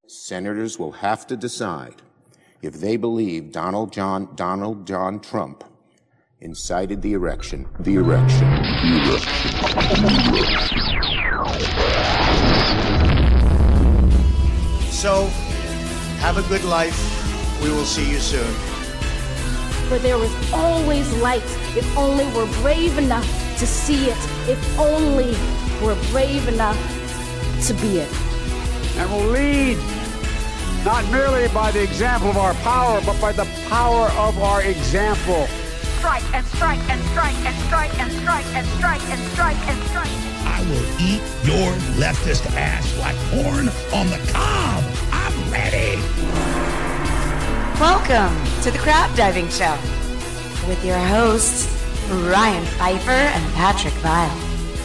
Senators will have to decide if they believe Donald John Trump incited the erection. So, have a good life. We will see you soon. For there is always light if only we're brave enough to see it, if only we're brave enough to be it. And will lead not merely by the example of our power, but by the power of our example. Strike and strike and strike and strike and strike and strike and strike and strike. I will eat your leftist ass like corn on the cob. I'm ready. Welcome to the Crab Diving Show with your hosts, Ryan Pfeiffer and Patrick Vile.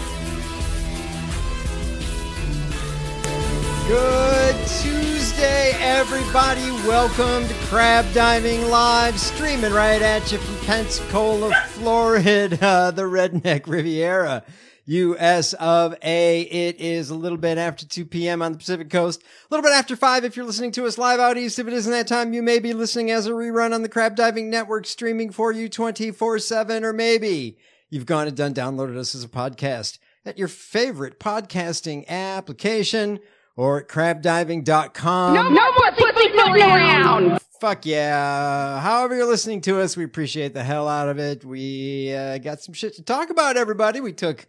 Good Tuesday, everybody. Welcome to Crab Diving Live, streaming right at you from Pensacola, Florida, the Redneck Riviera, US of A. It is a little bit after 2 p.m. on the Pacific Coast, a little bit after 5 if you're listening to us live out east. If it isn't that time, you may be listening as a rerun on the Crab Diving Network, streaming for you 24/7, or maybe you've gone and downloaded us as a podcast at your favorite podcasting application, or at crabdiving.com. No more pussy floating around. Fuck yeah. However you're listening to us, we appreciate the hell out of it. We got some shit to talk about, everybody. We took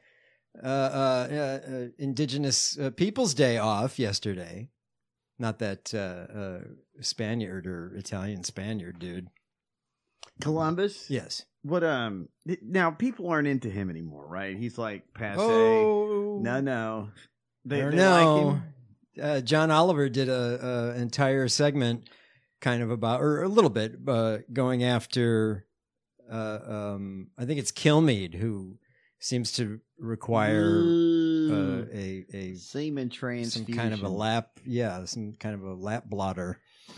Indigenous Peoples Day off yesterday. Not that Spaniard or Italian Spaniard dude. Columbus? Yes. What now people aren't into him anymore, right? He's like passé. Oh. No. They Like him. John Oliver did a entire segment kind of about, or a little bit, going after, I think it's Kilmeade, who seems to require a semen transfusion. some kind of a lap blotter.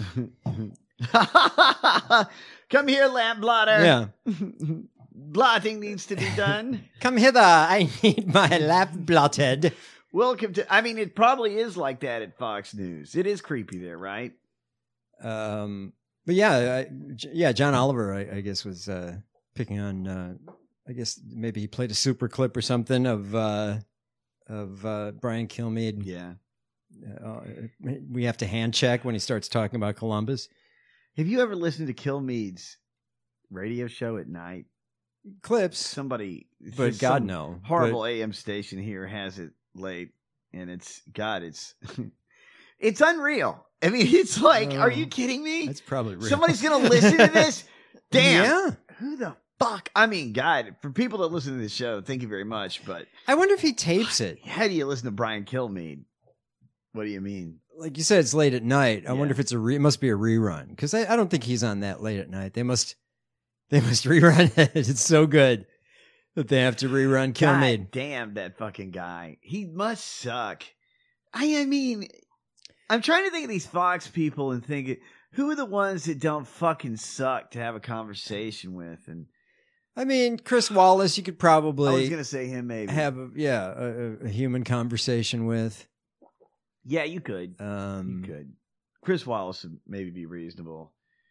Come here, lap blotter. Yeah. Blotting needs to be done. Come hither, I need my lap blotted. Welcome to, I mean, it probably is like that at Fox News. It is creepy there, right? But yeah, John Oliver, I guess, was picking on, I guess maybe he played a super clip or something of Brian Kilmeade. Yeah. We have to hand check when he starts talking about Columbus. Have you ever listened to Kilmeade's radio show at night? Clips. Somebody, but God, no. Horrible AM station here has it late, and it's it's unreal. I mean, it's like, are you kidding me? That's probably real. Somebody's gonna listen to this. Damn. Yeah. Who the fuck? I mean, God, for people that listen to this show, thank you very much. But I wonder if he tapes it. How do you listen to Brian Kilmeade? What do you mean? Like you said, it's late at night. I wonder if it's it must be a rerun, because I don't think he's on that late at night. They must rerun it. It's so good that they have to rerun Kilmeade. God damn, that fucking guy. He must suck. I mean, I'm trying to think of these Fox people and think, who are the ones that don't fucking suck to have a conversation with? And I mean, Chris Wallace, you could probably. I was going to say him maybe. Have a human conversation with. Yeah, you could. You could. Chris Wallace would maybe be reasonable.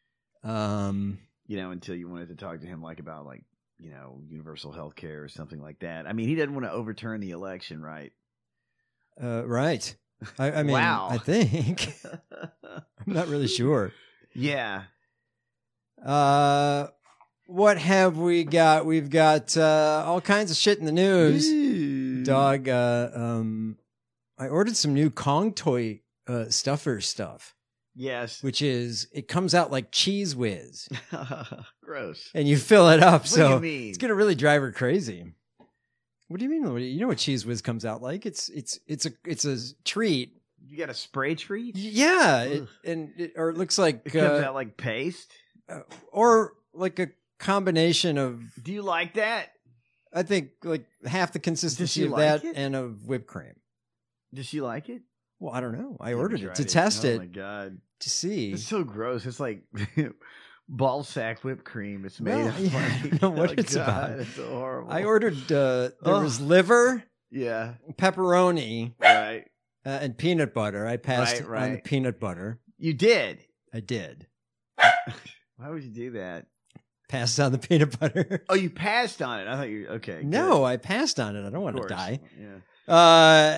Until you wanted to talk to him about universal health care or something like that. I mean, he doesn't want to overturn the election, right? Right. I mean, wow. I think. I'm not really sure. Yeah. What have we got? We've got all kinds of shit in the news. Ooh. Dog, I ordered some new Kong toy stuffer stuff. Yes. Which is, it comes out like Cheese Whiz. Gross. And you fill it up. What so do you mean? It's going to really drive her crazy. What do you mean? You know what Cheese Whiz comes out like? It's a treat. You got a spray treat? Yeah. Or it looks like. It comes out like paste? Or like a combination of. Do you like that? I think like half the consistency of that and of whipped cream. Does she like it? Well, I don't know. I ordered it to test it. Oh my God. To see. It's so gross. It's like ball sack whipped cream. It's made of I don't know what it's about. It's so horrible. I ordered, there was liver. Yeah. Pepperoni. Right. And peanut butter. I passed on the peanut butter. You did? I did. Why would you do that? Passed on the peanut butter. Oh, you passed on it. I thought you okay. No, good. I passed on it. I don't want to die. Yeah.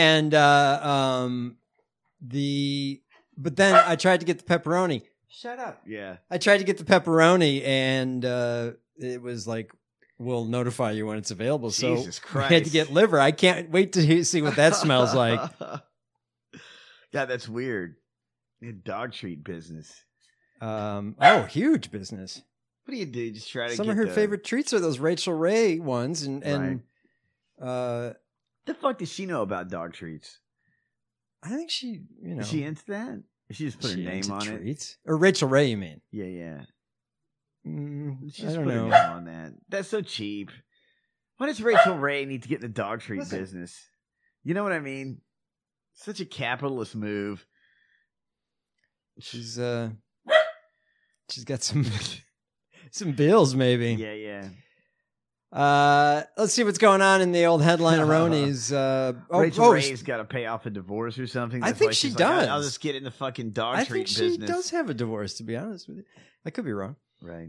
But then I tried to get the pepperoni. Shut up. Yeah. I tried to get the pepperoni, and it was like, we'll notify you when it's available. Jesus so Christ. I had to get liver. I can't wait to see what that smells like. God, that's weird. Dog treat business. Huge business. What do you do? Just try to Some get of her favorite treats are those Rachel Ray ones, and the fuck does she know about dog treats? I think she, Is she into that? She just put her name on treats? Or Rachel Ray, you mean? Yeah. She I just don't put her know. name on that. That's so cheap. Why does Rachel Ray need to get in the dog treat business? You know what I mean? Such a capitalist move. She's got some bills, maybe. Yeah. Let's see what's going on in the old headline Aronies. Rachel Ray's got to pay off a divorce or something. I think she does. I'll just get in the fucking dog I treat think business. she does have a divorce, to be honest with you. I could be wrong. Right.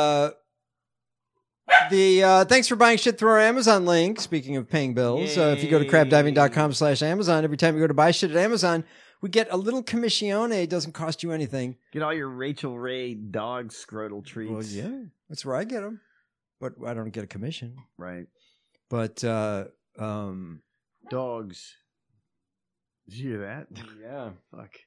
Thanks for buying shit through our Amazon link. Speaking of paying bills, if you go to crabdiving.com/Amazon, every time you go to buy shit at Amazon, we get a little commissione. It doesn't cost you anything. Get all your Rachel Ray dog scrotal treats. Well, yeah, that's where I get them, but I don't get a commission. Right. But dogs. Did you hear that? Yeah. Fuck.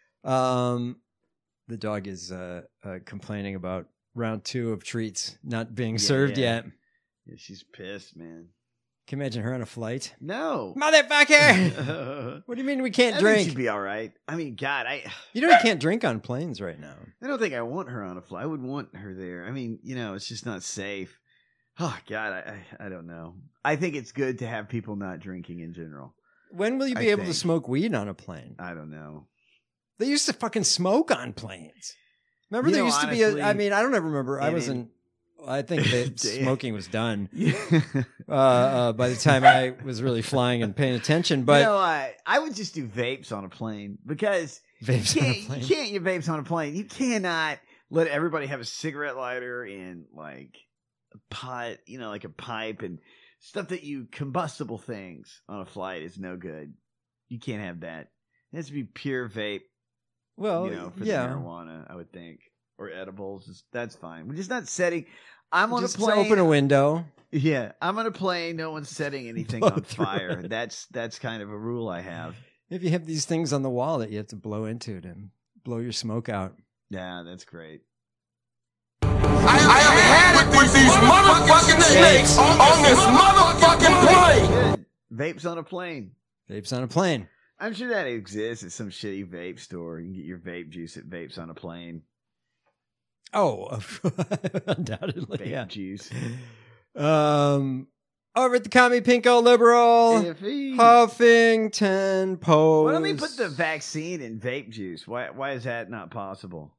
The dog is complaining about round 2 of treats not being served yet. Yeah, she's pissed, man. Can you imagine her on a flight? No. Motherfucker! What do you mean we can't I drink? think she'd be all right. I mean, God, You know you can't drink on planes right now. I don't think I want her on a flight. I would want her there. I mean, it's just not safe. Oh, God, I don't know. I think it's good to have people not drinking in general. When will you be able to smoke weed on a plane? I don't know. They used to fucking smoke on planes. Remember, there used to be I don't ever remember. I think that smoking was done by the time I was really flying and paying attention. But I would just do vapes on a plane because vapes you on a can't, plane. you can't get vapes on a plane. You cannot let everybody have a cigarette lighter and like a pot, like a pipe and stuff combustible things on a flight is no good. You can't have that. It has to be pure vape. Well, for the marijuana, I would think, or edibles. That's fine. We're just not setting. I'm on a plane. Open a window. Yeah, I'm on a plane. No one's setting anything on fire. That's kind of a rule I have. If you have these things on the wall that you have to blow into to blow your smoke out. Yeah, that's great. I have had it with these motherfucking snakes on this motherfucking plane. Good. Vapes on a plane. Vapes on a plane. I'm sure that exists at some shitty vape store. You can get your vape juice at Vapes on a Plane. Oh, undoubtedly. Vape juice. Over at the Commie Pinko Liberal, Huffington Post. Why don't they put the vaccine in vape juice? Why is that not possible?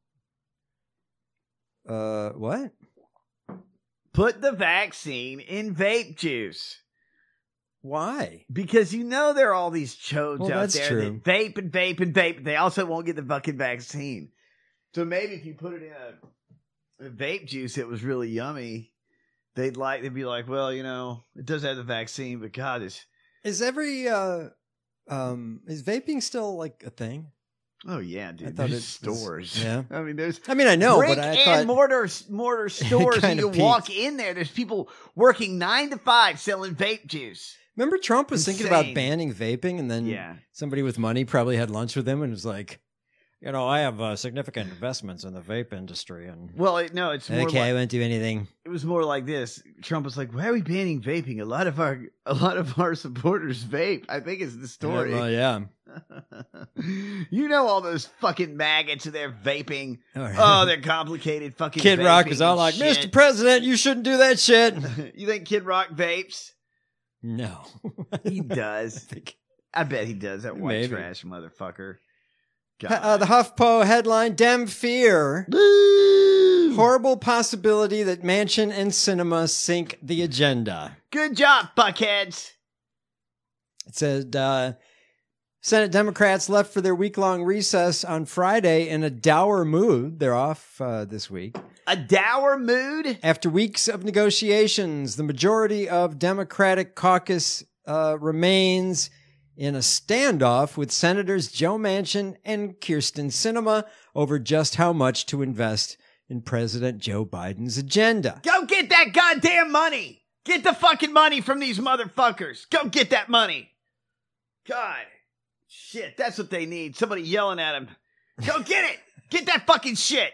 What? Put the vaccine in vape juice. Why? Because there are all these chodes out there true. that vape and vape and vape. They also won't get the fucking vaccine. So maybe if you put it in a vape juice that was really yummy, they'd be like, well, it does have the vaccine, but God, is vaping still like a thing? Oh yeah, dude. I thought there's stores. Yeah. I mean, there's. I know, brick but I thought and mortar stores. And you walk in there. There's people working 9 to 5 selling vape juice. Remember Trump was thinking about Insane. banning vaping, and then somebody with money probably had lunch with him and was like, I have significant investments in the vape industry, and it's more I won't do anything. It was more like this. Trump was like, "Why are we banning vaping? A lot of our supporters vape." I think is the story. Yeah. All those fucking maggots are there vaping. Right. Oh, they're complicated fucking. Kid Rock vaping was all and like, shit. "Mr. President, you shouldn't do that shit." You think Kid Rock vapes? No, he does. I bet he does. That white Maybe. trash motherfucker. The HuffPo headline: Dem fear. Horrible possibility that Manchin and Cinema sink the agenda. Good job, fuckheads. It said Senate Democrats left for their week-long recess on Friday in a dour mood. They're off this week. A dour mood? After weeks of negotiations, the majority of Democratic caucus remains in a standoff with Senators Joe Manchin and Kyrsten Sinema over just how much to invest in President Joe Biden's agenda. Go get that goddamn money! Get the fucking money from these motherfuckers! Go get that money! God. Shit, that's what they need. Somebody yelling at them. Go get it! Get that fucking shit!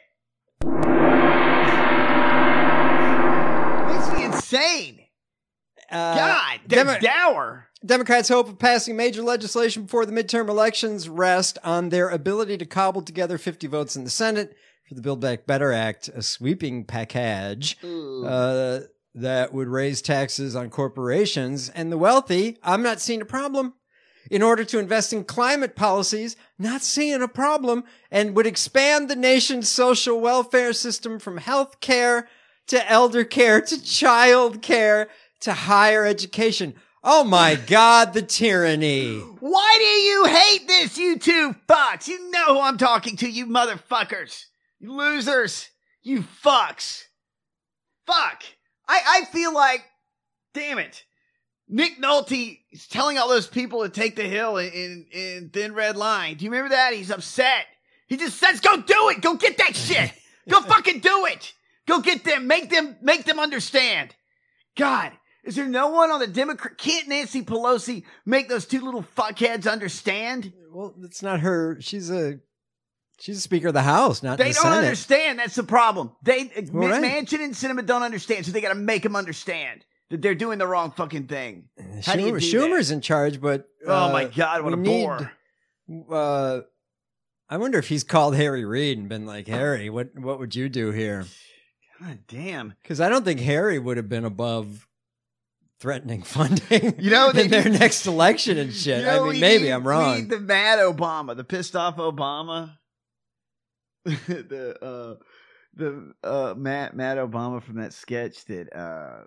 Makes me insane. God, they're dour. Democrats' hope of passing major legislation before the midterm elections rest on their ability to cobble together 50 votes in the Senate for the Build Back Better Act, a sweeping package that would raise taxes on corporations and the wealthy. I'm not seeing a problem. In order to invest in climate policies, not seeing a problem, and would expand the nation's social welfare system from health care to elder care to child care to higher education. Oh my God, the tyranny. Why do you hate this, you two fucks? You know who I'm talking to, you motherfuckers. You losers. You fucks. Fuck. I feel like, damn it. Nick Nolte is telling all those people to take the hill in Thin Red Line. Do you remember that? He's upset. He just says, go do it. Go get that shit. Go fucking do it. Go get them. Make them understand. God. Is there no one on the Democrat? Can't Nancy Pelosi make those two little fuckheads understand? Well, it's not her. She's a Speaker of the House, not they the don't Senate. Understand. That's the problem. Right. Manchin and Sinema don't understand, so they got to make them understand that they're doing the wrong fucking thing. How do you do Schumer's that? in charge, but oh my God, what a bore! I wonder if he's called Harry Reid and been like, Harry, what would you do here? God damn! Because I don't think Harry would have been above threatening funding, in their next election and shit. I mean, maybe I'm wrong. We need the mad Obama, the pissed off Obama, the Matt Obama from that sketch that.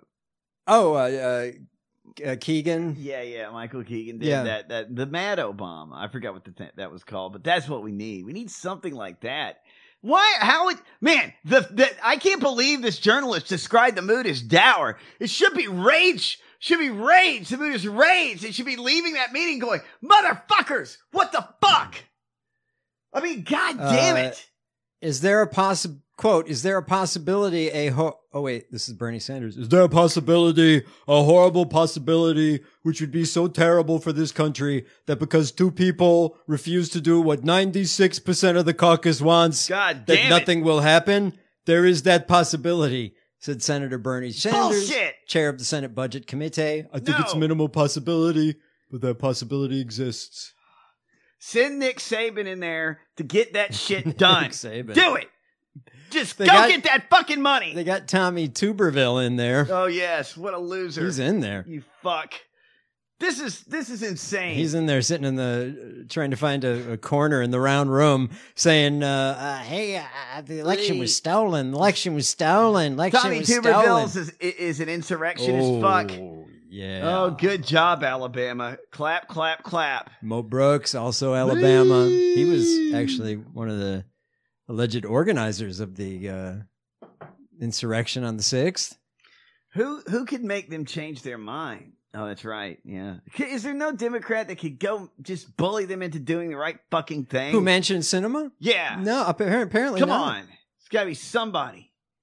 Keegan. Yeah, Michael Keegan did that. The mad Obama. I forgot what that was called, but that's what we need. We need something like that. Why? How? Man, I can't believe this journalist described the mood as dour. It should be rage. Should be rage. The mood is rage. They should be leaving that meeting going, motherfuckers, what the fuck? I mean, God damn it. Is there a quote, is there a possibility this is Bernie Sanders. Is there a possibility, a horrible possibility, which would be so terrible for this country that because two people refuse to do what 96% of the caucus wants, that nothing will happen? There is that possibility, said Senator Bernie Sanders, Bullshit. chair of the Senate Budget Committee. I think it's a minimal possibility, but that possibility exists. Send Nick Saban in there to get that shit done. Nick Saban. Do it. Just get that fucking money. They got Tommy Tuberville in there. Oh yes, what a loser. He's in there. You fuck. This is insane. He's in there sitting trying to find a corner in the round room saying, hey, the election was stolen. Election was stolen. Tommy Tuberville is an insurrectionist fuck. Yeah. Oh, good job, Alabama. Clap, clap, clap. Mo Brooks, also Alabama. He was actually one of the alleged organizers of the insurrection on the 6th. Who could make them change their mind? Oh, that's right. Yeah. Is there no Democrat that could go just bully them into doing the right fucking thing? Who mentioned Sinema? Yeah. No, apparently Come not. on. It's got to be somebody.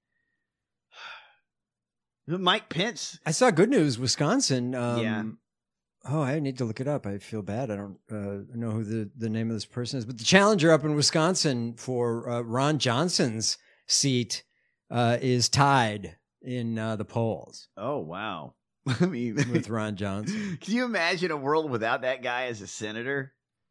Mike Pence. I saw Good News, Wisconsin. Yeah. Oh, I need to look it up. I feel bad. I don't know who the name of this person is. But the challenger up in Wisconsin for Ron Johnson's seat is tied in the polls. Oh, wow. I mean, with Ron Johnson. Can you imagine a world without that guy as a senator?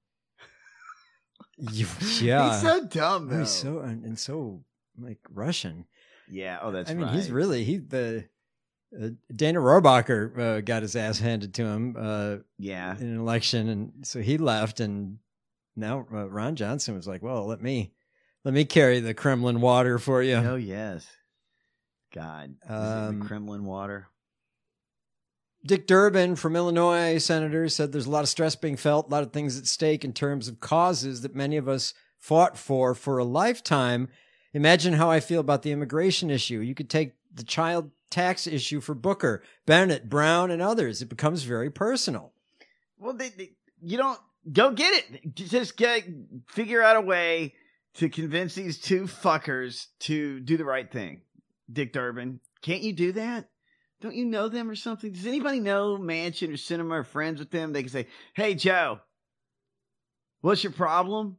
Yeah. He's so dumb, though. He's so like Russian. Yeah. Oh, that's right. I mean, right. he's really, Dana Rohrabacher got his ass handed to him in an election, and so he left, and now Ron Johnson was like, well, let me carry the Kremlin water for you. Oh, yes. God. The Kremlin water. Dick Durbin from Illinois, senator, said there's a lot of stress being felt, a lot of things at stake in terms of causes that many of us fought for a lifetime. Imagine how I feel about the immigration issue. You could take the child tax issue for Booker, Bennett, Brown, and others. It becomes very personal. Well, you don't go get it. Just figure out a way to convince these two fuckers to do the right thing. Dick Durbin, can't you do that? Don't you know them or something? Does anybody know Manchin or Sinema or friends with them? They can say, hey, Joe, what's your problem?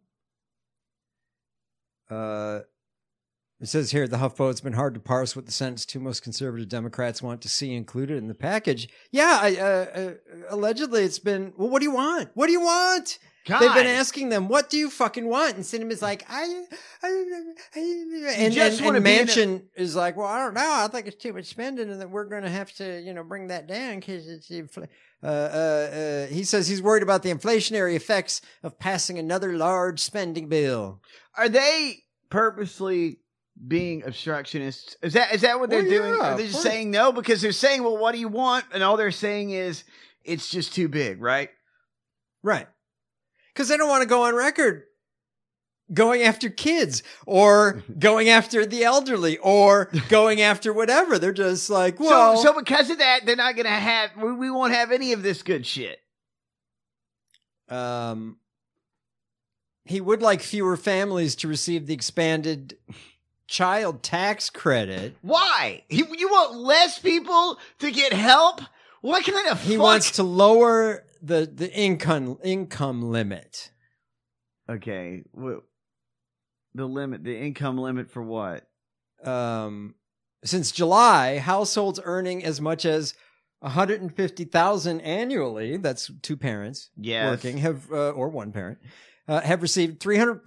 It says here at the HuffPo, it's been hard to parse what the Senate's two most conservative Democrats want to see included in the package. Yeah, allegedly it's been, well, what do you want? What do you want? God. They've been asking them, what do you fucking want? And Sinema's like, and Manchin is like, well, I don't know. I think it's too much spending and that we're going to have to, bring that down because it's he says he's worried about the inflationary effects of passing another large spending bill. Are they purposely being obstructionists? Is that what they're doing? Yeah, Are they just saying no? Because they're saying, well, what do you want? And all they're saying is, it's just too big, right? Right. Because they don't want to go on record going after kids or going after the elderly or going after whatever. They're just like, well. So because of that, they're not going to have, we won't have any of this good shit. He would like fewer families to receive the expanded child tax credit. Why? You want less people to get help? What kind of He wants to lower the income limit. Okay. Well, the income limit for what? Since July, households earning as much as $150,000 annually, that's two parents working, or one parent, have received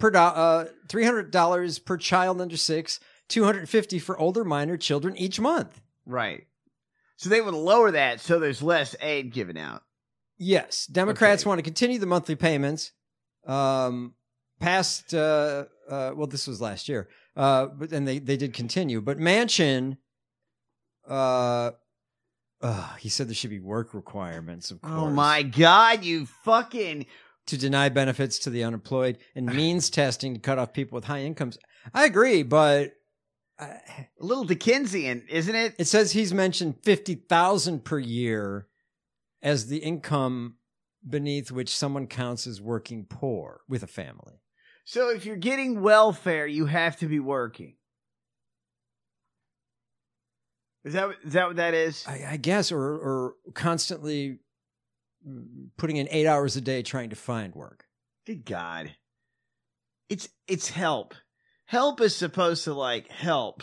$300 per child under 6, $250 for older minor children each month. Right. So they would lower that so there's less aid given out. Yes. Democrats want to continue the monthly payments. Well, this was last year. But then they did continue. But Manchin, he said there should be work requirements, of course. Oh my God, you fucking... To deny benefits to the unemployed and means testing to cut off people with high incomes. I agree, but... a little Dickensian, isn't it? It says he's mentioned $50,000 per year as the income beneath which someone counts as working poor with a family. So if you're getting welfare, you have to be working. Is that what that is? I guess, or constantly putting in 8 hours a day trying to find work. Good God. It's help. Help is supposed to help.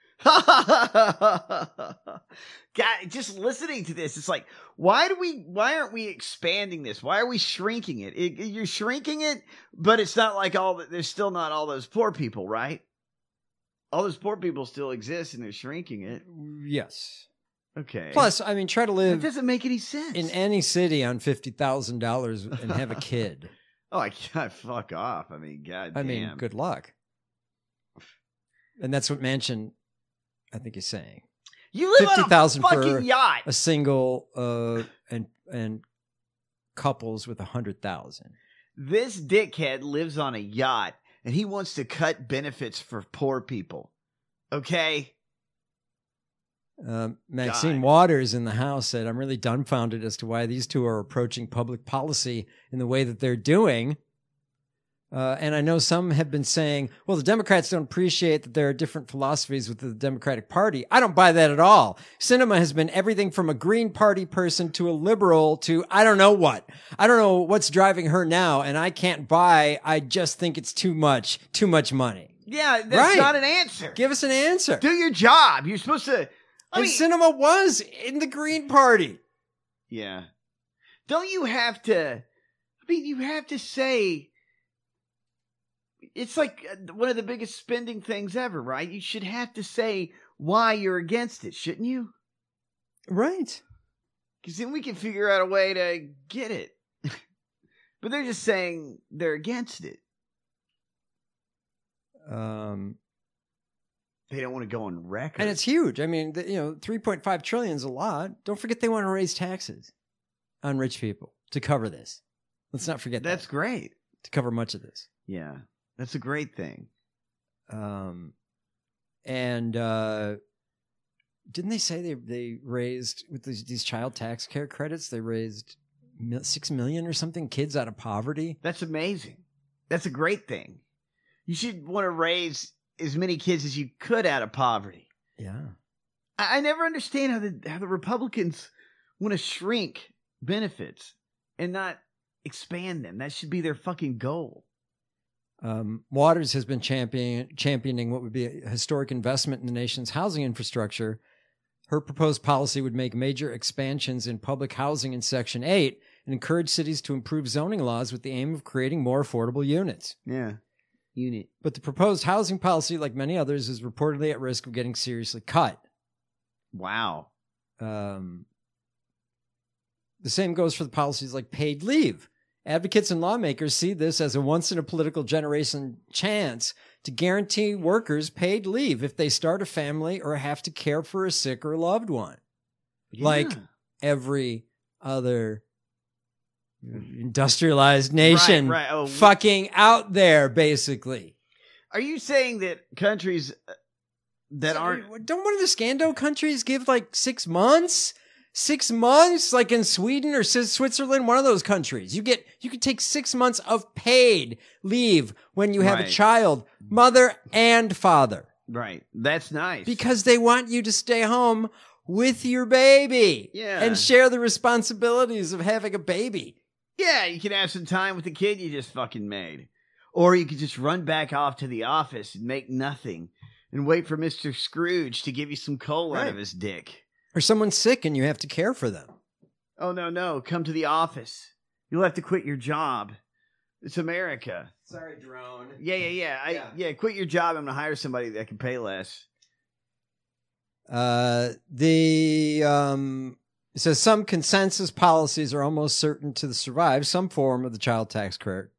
God, just listening to this, it's like, why aren't we expanding this? Why are we shrinking it? You're shrinking it, but it's not like there's still not all those poor people, right? All those poor people still exist and they're shrinking it. Yes. Okay. Plus, I mean, try to live. It doesn't make any sense. In any city on $50,000 and have a kid. Oh, God, fuck off. I mean, God damn. I mean, good luck. And that's what Manchin, I think, is saying. You live on a fucking yacht. A single and couples with 100,000. This dickhead lives on a yacht and he wants to cut benefits for poor people. Okay? Maxine Waters in the House said, I'm really dumbfounded as to why these two are approaching public policy in the way that they're doing. And I know some have been saying, well, the Democrats don't appreciate that there are different philosophies with the Democratic Party. I don't buy that at all. Sinema has been everything from a Green Party person to a liberal to I don't know what. I don't know what's driving her now, and I can't buy. I just think it's too much money. Yeah, that's not an answer. Give us an answer. Do your job. You're supposed to... Sinema was in the Green Party. Yeah. Don't you have to... I mean, you have to say... It's like one of the biggest spending things ever, right? You should have to say why you're against it, shouldn't you? Right. Because then we can figure out a way to get it. But they're just saying they're against it. they don't want to go on record. And it's huge. I mean, 3.5 trillion is a lot. Don't forget they want to raise taxes on rich people to cover this. Let's not forget That's great. To cover much of this. Yeah, that's a great thing. And didn't they say they raised, with these child tax care credits, they raised 6 million or something kids out of poverty? That's amazing. That's a great thing. You should want to raise as many kids as you could out of poverty. Yeah. I never understand how the Republicans want to shrink benefits and not expand them. That should be their fucking goal. Waters has been championing what would be a historic investment in the nation's housing infrastructure. Her proposed policy would make major expansions in public housing in Section 8 and encourage cities to improve zoning laws with the aim of creating more affordable units. Yeah. But the proposed housing policy, like many others, is reportedly at risk of getting seriously cut. Wow. The same goes for the policies like paid leave. Advocates and lawmakers see this as a once-in-a-political-generation chance to guarantee workers paid leave if they start a family or have to care for a sick or loved one. Yeah. Like every other industrialized nation Right. Oh, fucking out there, basically. Are you saying that countries that aren't... Don't one of the Scando countries give like 6 months? 6 months, like in Sweden or Switzerland, one of those countries. You could take 6 months of paid leave when you have a child, mother and father. Right. That's nice. Because they want you to stay home with your baby. Yeah. And share the responsibilities of having a baby. Yeah, you can have some time with the kid you just fucking made. Or you could just run back off to the office and make nothing and wait for Mr. Scrooge to give you some coal out of his dick. Or someone's sick and you have to care for them. Oh, no. Come to the office. You'll have to quit your job. It's America. Sorry, drone. Yeah. Quit your job. I'm going to hire somebody that can pay less. It says some consensus policies are almost certain to survive some form of the child tax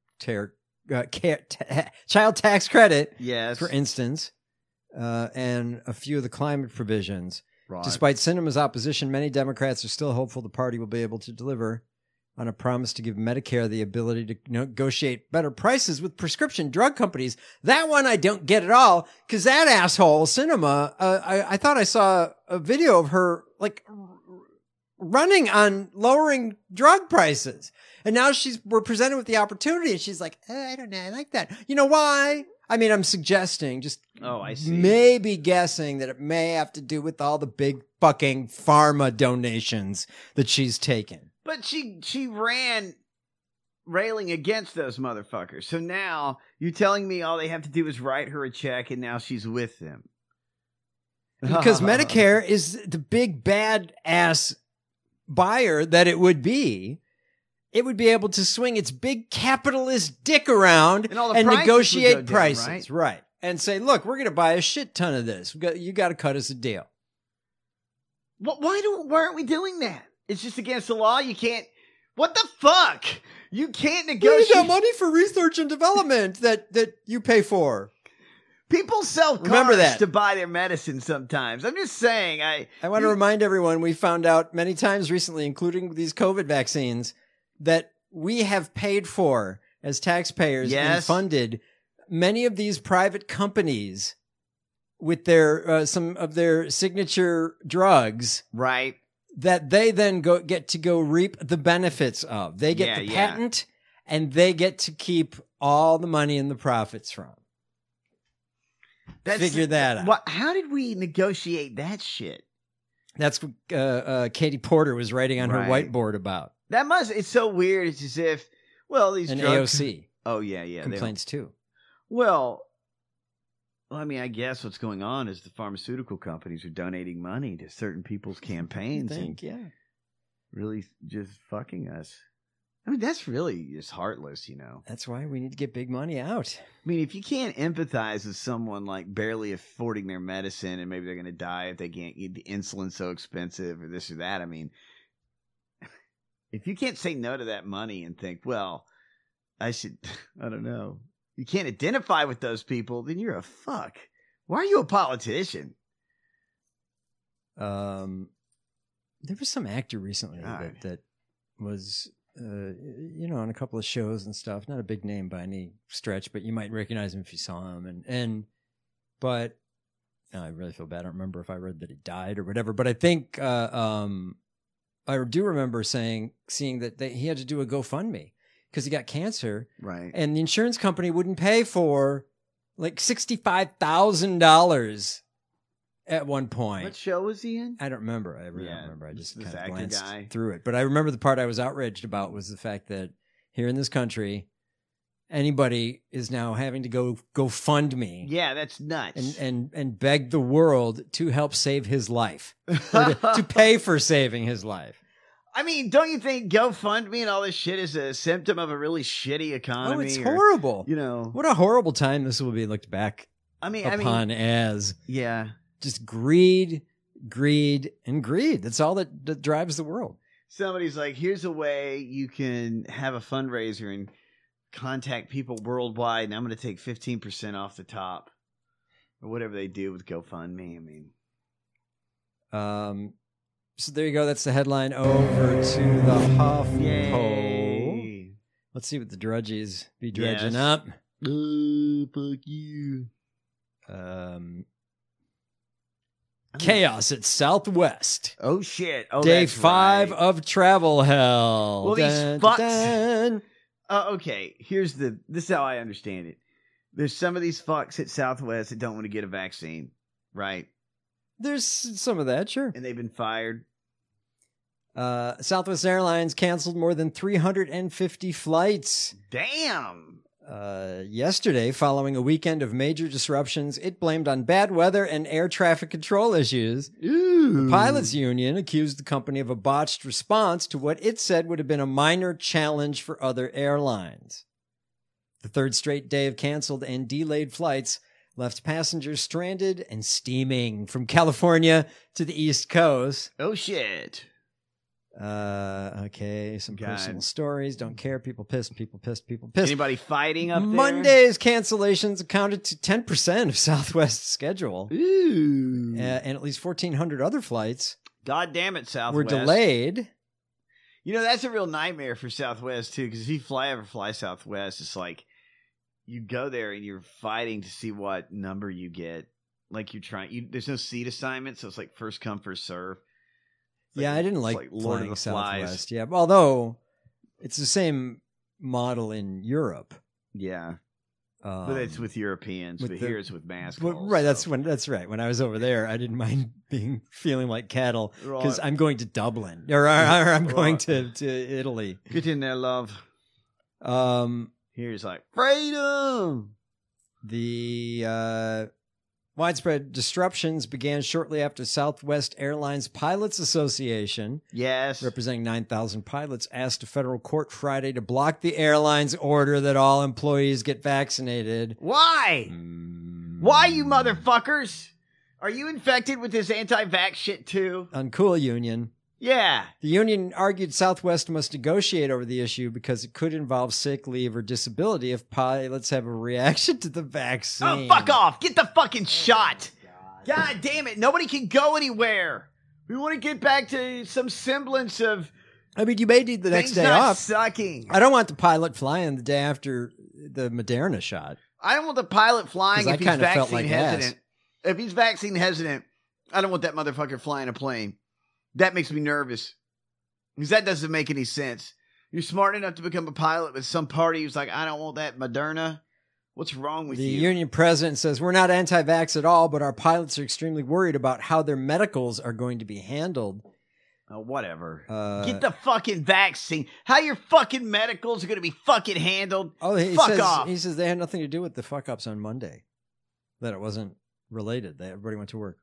child tax credit. Yes. For instance, and a few of the climate provisions. Right. Despite Sinema's opposition, many Democrats are still hopeful the party will be able to deliver on a promise to give Medicare the ability to negotiate better prices with prescription drug companies. That one I don't get at all, because that asshole, Sinema, I thought I saw a video of her like running on lowering drug prices. And now we're presented with the opportunity and she's like, I don't know, I like that. You know why? I mean, I'm suggesting, I see. Maybe guessing that it may have to do with all the big fucking pharma donations that she's taken. But she ran railing against those motherfuckers. So now you're telling me all they have to do is write her a check and now she's with them. Because Medicare is the big bad ass buyer that it would be. It would be able to swing its big capitalist dick around and negotiate prices. Right. And say, look, we're going to buy a shit ton of this. You got to cut us a deal. Why aren't we doing that? It's just against the law. You can't. What the fuck? You can't negotiate. We got money for research and development that you pay for. People sell cars to buy their medicine sometimes. I'm just saying. I want to remind everyone, we found out many times recently, including these COVID vaccines, that we have paid for as taxpayers and funded many of these private companies with their some of their signature drugs, right? That they then get to go reap the benefits of. They get the patent, and they get to keep all the money and the profits from. Figure that out. How did we negotiate that shit? That's what Katie Porter was writing on her whiteboard about. It's so weird. It's as if, these and drugs. AOC. Oh, yeah. Complaints too. Well, I mean, I guess what's going on is the pharmaceutical companies are donating money to certain people's campaigns. Really just fucking us. I mean, that's really just heartless, you know. That's why we need to get big money out. I mean, if you can't empathize with someone like barely affording their medicine and maybe they're going to die if they can't get the insulin so expensive or this or that, I mean, if you can't say no to that money and think, I don't know. You can't identify with those people, then you're a fuck. Why are you a politician? There was some actor recently God. that was, on a couple of shows and stuff. Not a big name by any stretch, but you might recognize him if you saw him. But I really feel bad. I don't remember if I read that he died or whatever. But I think I do remember seeing that he had to do a GoFundMe because he got cancer, Right. and the insurance company wouldn't pay for like $65,000 at one point. What show was he in? I don't remember. I really don't remember. I just this kind of actor glanced guy. through it. But I remember the part I was outraged about was the fact that here in this country, anybody is now having to go fund me Yeah, that's nuts. and beg the world to help save his life, or to pay for saving his life. I mean, don't you think GoFundMe and all this shit is a symptom of a really shitty economy? Oh, it's horrible. You know, What a horrible time this will be looked back upon as. Yeah. Just greed, and greed. That's all that drives the world. Somebody's like, here's a way you can have a fundraiser and contact people worldwide, and I'm going to take 15% off the top. Or whatever they do with GoFundMe. I mean. So there you go. That's the headline. Over to the HuffPo. Yay. Let's see what the drudgies be dredging Yes. up. Oh, fuck you. Chaos at Southwest. Oh, shit. Oh, Day that's 5 right. of travel hell. Well, these Dun, fucks. dun. Okay, this is how I understand it. There's some of these fucks at Southwest that don't want to get a vaccine, right? There's some of that, sure. And they've been fired. Southwest Airlines canceled more than 350 flights. Damn. Yesterday, following a weekend of major disruptions, it blamed on bad weather and air traffic control issues. Ooh. The pilots union accused the company of a botched response to what it said would have been a minor challenge for other airlines. The third straight day of canceled and delayed flights left passengers stranded and steaming from California to the East Coast. Oh, shit. Okay, some God. personal stories. Don't care. People pissed. Anybody fighting up there? Monday's cancellations accounted to 10% of Southwest's schedule. Ooh. And at least 1,400 other flights God damn it, Southwest. were delayed. You know, that's a real nightmare for Southwest, too, because if you ever fly Southwest, it's like you go there and you're fighting to see what number you get. Like there's no seat assignment, so it's like first come, first serve. Yeah, I didn't it's like Lord of flying the Flies. Southwest. Yeah, although it's the same model in Europe. Yeah. But it's with Europeans, but here it's with masks. Right, that's right. When I was over there, I didn't mind feeling like cattle because I'm going to Dublin or I'm going to Italy. Get in there, love. Here's like freedom. The widespread disruptions began shortly after Southwest Airlines Pilots Association, representing 9,000 pilots, asked a federal court Friday to block the airline's order that all employees get vaccinated. Why? Why, you motherfuckers? Are you infected with this anti-vax shit too? Uncool union. Yeah. The union argued Southwest must negotiate over the issue because it could involve sick leave or disability if pilots have a reaction to the vaccine. Oh, fuck off. Get the fucking shot. God damn it. Nobody can go anywhere. We want to get back to some semblance of... I mean, you may need the next day not off. Sucking. I don't want the pilot flying the day after the Moderna shot. I don't want the pilot flying if he's vaccine like hesitant. If he's vaccine hesitant, I don't want that motherfucker flying a plane. That makes me nervous. Because that doesn't make any sense. You're smart enough to become a pilot, but some party who's like, I don't want that Moderna. What's wrong with you? The you? union president says, we're not anti-vax at all, but our pilots are extremely worried about how their medicals are going to be handled. Oh, whatever. Get the fucking vaccine. How your fucking medicals are going to be fucking handled. Oh, Fuck off. He says they had nothing to do with the fuck-ups on Monday. That it wasn't related. Everybody went to work.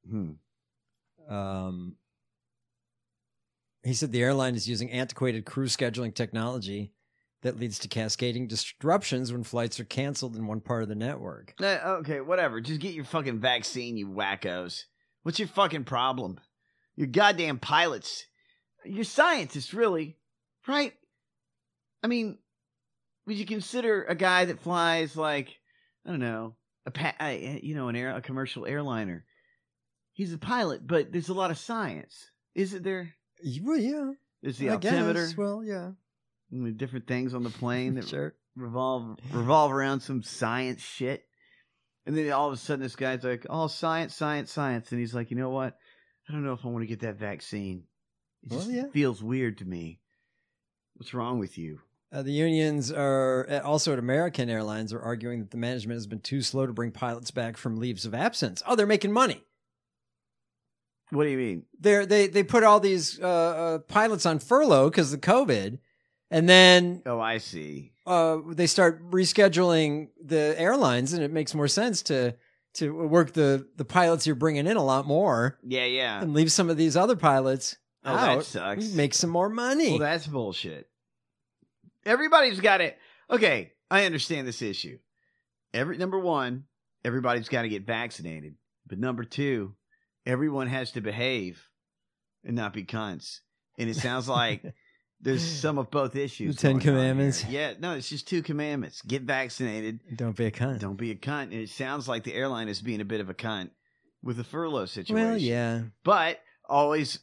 He said the airline is using antiquated crew scheduling technology that leads to cascading disruptions when flights are canceled in one part of the network. Okay, whatever. Just get your fucking vaccine, you wackos. What's your fucking problem? You're goddamn pilots. You're scientists, really. Right? I mean, would you consider a guy that flies, like, I don't know, a commercial airliner. He's a pilot, but there's a lot of science, isn't there? Well, yeah. There's the I altimeter. guess. Well, yeah. And the different things on the plane that Sure. revolve around some science shit. And then all of a sudden this guy's like, oh, science. And he's like, you know what? I don't know if I want to get that vaccine. It just feels weird to me. What's wrong with you? The unions are also at American Airlines are arguing that the management has been too slow to bring pilots back from leaves of absence. Oh, they're making money. What do you mean? They put all these pilots on furlough because of COVID, and then I see. They start rescheduling the airlines, and it makes more sense to work the pilots you're bringing in a lot more. Yeah. And leave some of these other pilots out. That sucks. Make some more money. Well, that's bullshit. Everybody's got it. Okay, I understand this issue. Number one, everybody's got to get vaccinated. But number two, everyone has to behave and not be cunts. And it sounds like there's some of both issues. The 10 Commandments. Yeah, no, it's just 2 commandments. Get vaccinated. Don't be a cunt. Don't be a cunt. And it sounds like the airline is being a bit of a cunt with the furlough situation. Well, yeah. But always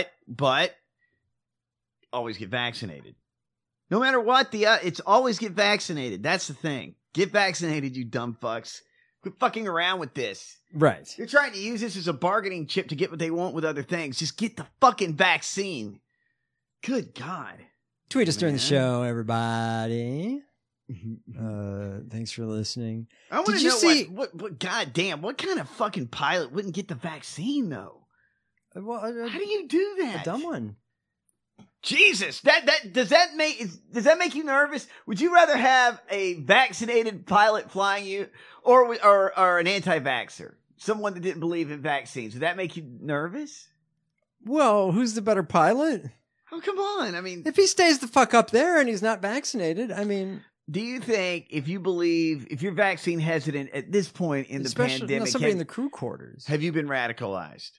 get vaccinated. No matter what, it's always get vaccinated. That's the thing. Get vaccinated, you dumb fucks. Quit fucking around with this. Right. You're trying to use this as a bargaining chip to get what they want with other things. Just get the fucking vaccine. Good God. Tweet us during the show, everybody. Thanks for listening. I want to know what goddamn, what kind of fucking pilot wouldn't get the vaccine though? Well, how do you do that? A dumb one. Jesus, does that make you nervous? Would you rather have a vaccinated pilot flying you, or an anti-vaxxer, someone that didn't believe in vaccines? Would that make you nervous? Well, who's the better pilot? Oh, come on! I mean, if he stays the fuck up there and he's not vaccinated, I mean, do you think if you're vaccine hesitant at this point in the pandemic, somebody in the crew quarters, have you been radicalized?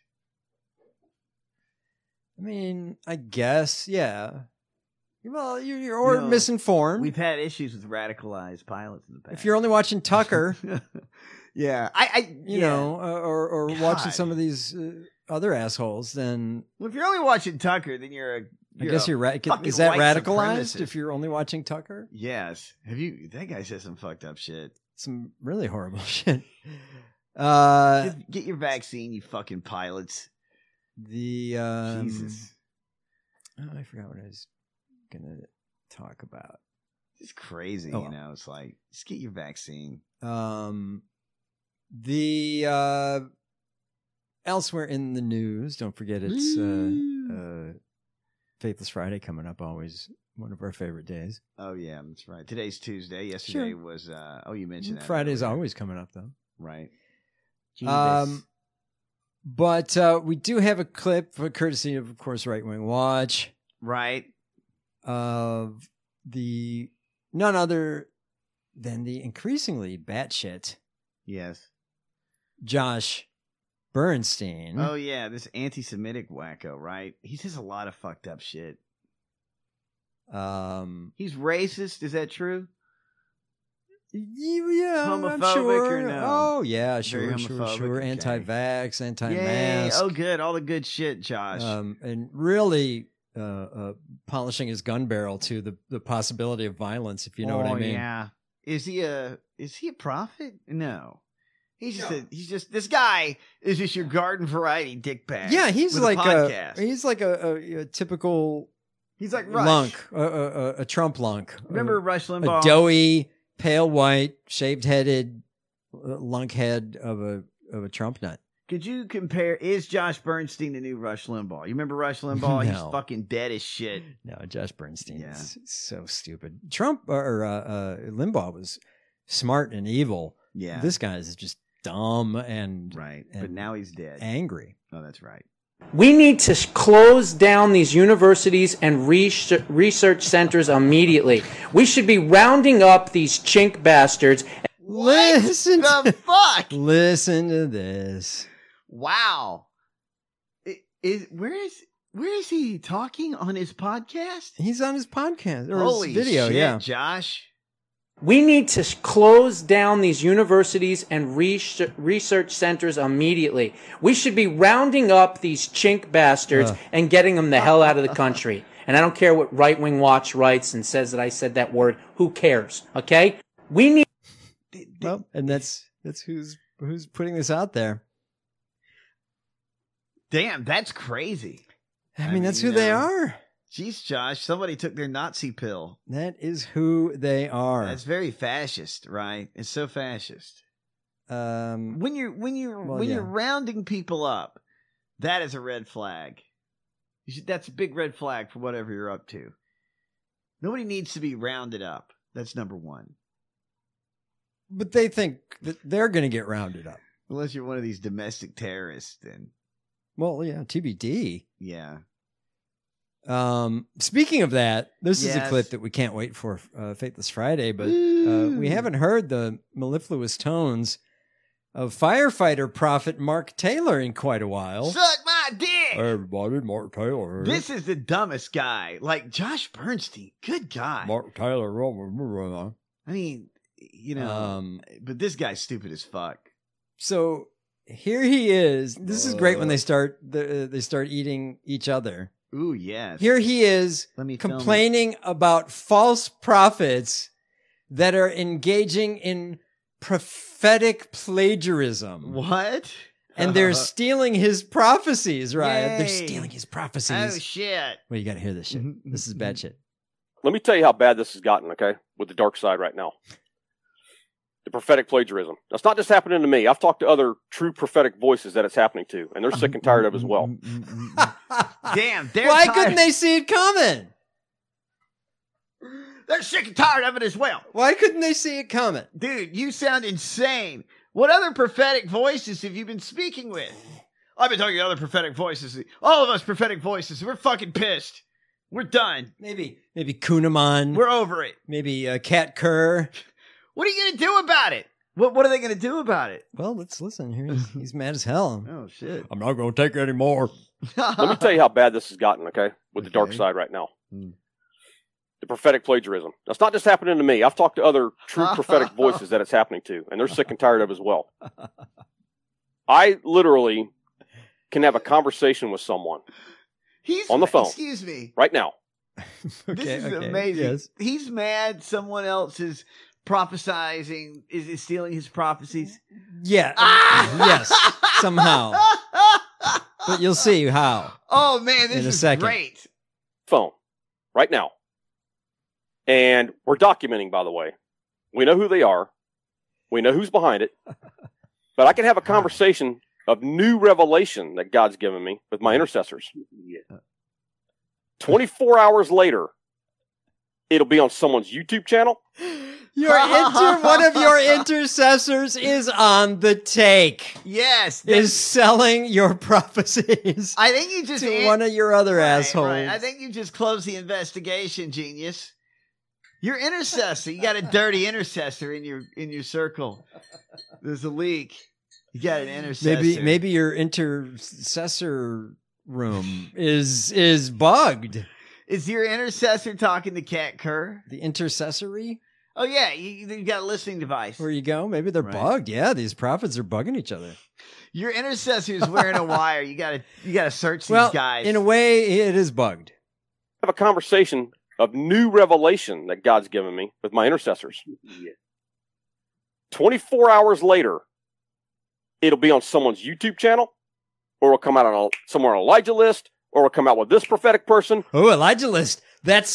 I mean, I guess, yeah. Well, you're misinformed. We've had issues with radicalized pilots in the past. If you're only watching Tucker, yeah, or watching some of these other assholes, then well, if you're only watching Tucker, then I guess you're right. Is that radicalized? If you're only watching Tucker? Yes. That guy says some fucked up shit. Some really horrible shit. Get your vaccine, you fucking pilots. Jesus. Oh, I forgot what I was gonna talk about. It's crazy, It's like, just get your vaccine. Elsewhere in the news, don't forget it's Faithless Friday coming up. Always one of our favorite days. Oh yeah, that's right. Today's Tuesday. Yesterday was. You mentioned that. Friday's always coming up though. Right. But we do have a clip, courtesy of course, Right Wing Watch. Right. Of none other than the increasingly batshit. Yes. Josh Bernstein. Oh yeah, this anti-Semitic wacko, right? He says a lot of fucked up shit. He's racist, is that true? Yeah, homophobic I'm sure. or no? Oh yeah, sure. Okay. Anti-vax, anti-mask. Yay. Oh good, all the good shit, Josh. And really polishing his gun barrel to the possibility of violence, if you know what I mean. Yeah. Is he a prophet? No. This guy is just your garden variety dickbag. Yeah, he's like a typical. He's like Rush. Lunk, a Trump lunk. Remember Rush Limbaugh? A doughy, pale white, shaved-headed lunk head of a Trump nut. Could you compare? Is Josh Bernstein the new Rush Limbaugh? You remember Rush Limbaugh? No. He's fucking dead as shit. No, Josh Bernstein is so stupid. Trump or Limbaugh was smart and evil. Yeah, this guy is just dumb and right. But now he's dead. Angry. Oh, that's right. We need to close down these universities and research centers immediately. We should be rounding up these chink bastards. Listen to the fuck. Listen to this. Wow. Where is he talking on his podcast? He's on his podcast or Holy his video. Shit, yeah, Josh. We need to close down these universities and research centers immediately. We should be rounding up these chink bastards and getting them the hell out of the country. And I don't care what Right Wing Watch writes and says that I said that word. Who cares? Okay? We need. Well, and that's who's putting this out there. Damn, that's crazy. I mean, that's who they are. Jeez, Josh, somebody took their Nazi pill. That is who they are. That's very fascist, right? It's so fascist. When you're rounding people up, that is a red flag. That's a big red flag for whatever you're up to. Nobody needs to be rounded up. That's number one. But they think that they're going to get rounded up. Unless you're one of these domestic terrorists, then. Well, yeah, TBD. Yeah. Speaking of that, this is a clip that we can't wait for Faithless Friday, but we haven't heard the mellifluous tones of firefighter prophet Mark Taylor in quite a while. Suck my dick! Hey, everybody, Mark Taylor. This is the dumbest guy. Like, Josh Bernstein, good guy. Mark Taylor. I mean, you know, but this guy's stupid as fuck. So here he is. This is great when they start eating each other. Ooh, yes. Here he is complaining about false prophets that are engaging in prophetic plagiarism. What? And they're stealing his prophecies, right? Yay. They're stealing his prophecies. Oh, shit. Well, you got to hear this shit. This is bad shit. Let me tell you how bad this has gotten, okay, with the dark side right now. The prophetic plagiarism. That's not just happening to me. I've talked to other true prophetic voices that it's happening to, and they're sick and tired of it as well. Damn, why couldn't they see it coming? They're sick and tired of it as well. Why couldn't they see it coming? Dude, you sound insane. What other prophetic voices have you been speaking with? I've been talking to other prophetic voices. All of us prophetic voices. We're fucking pissed. We're done. Maybe Kuhneman. We're over it. Maybe Kat Kerr. What are you going to do about it? What are they going to do about it? Well, let's listen. Here he's mad as hell. Oh, shit. I'm not going to take it anymore. Let me tell you how bad this has gotten, okay, with the dark side right now. The prophetic plagiarism. That's not just happening to me. I've talked to other true prophetic voices that it's happening to, and they're sick and tired of it as well. I literally can have a conversation with someone on the phone. Excuse me. Right now. This is amazing. Yes. He's mad someone else is prophesizing, is stealing his prophecies. Yeah. Yes. Somehow. But you'll see how. Oh, man, this is great. Phone. Right now. And we're documenting, by the way. We know who they are. We know who's behind it. But I can have a conversation of new revelation that God's given me with my intercessors. 24 hours later, it'll be on someone's YouTube channel. One of your intercessors is on the take. Yes. Is selling your prophecies. I think you just to one of your other assholes. Right. I think you just closed the investigation, genius. Your intercessor. You got a dirty intercessor in your circle. There's a leak. You got an intercessor. Maybe your intercessor room is bugged. Is your intercessor talking to Kat Kerr? The intercessory? Oh, yeah. You got a listening device. Where you go? Maybe they're bugged. Yeah, these prophets are bugging each other. Your intercessor is wearing a wire. You gotta search these guys. In a way, it is bugged. Have a conversation of new revelation that God's given me with my intercessors. 24 hours later, it'll be on someone's YouTube channel, or it'll come out on somewhere on Elijah List, or it'll come out with this prophetic person. Oh, Elijah List. That's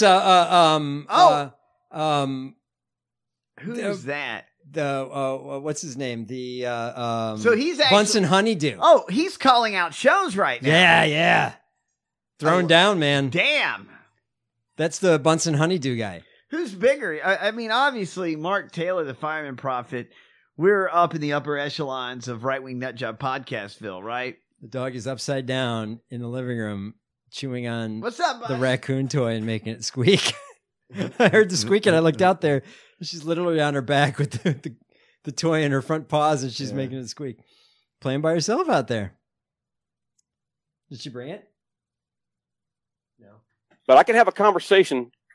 who's that? What's his name? The so he's actually, Bunsen Honeydew. Oh, he's calling out shows right now. Yeah. Throwing down, man. Damn. That's the Bunsen Honeydew guy. Who's bigger? I mean, obviously, Mark Taylor, the fireman prophet. We're up in the upper echelons of Right Wing Nutjob Podcastville, right? The dog is upside down in the living room, chewing on What's up, buddy? the raccoon toy and making it squeak. I heard the squeak and I looked out there. She's literally on her back with the toy in her front paws and she's making it squeak. Playing by herself out there. Did she bring it? No. But I can have a conversation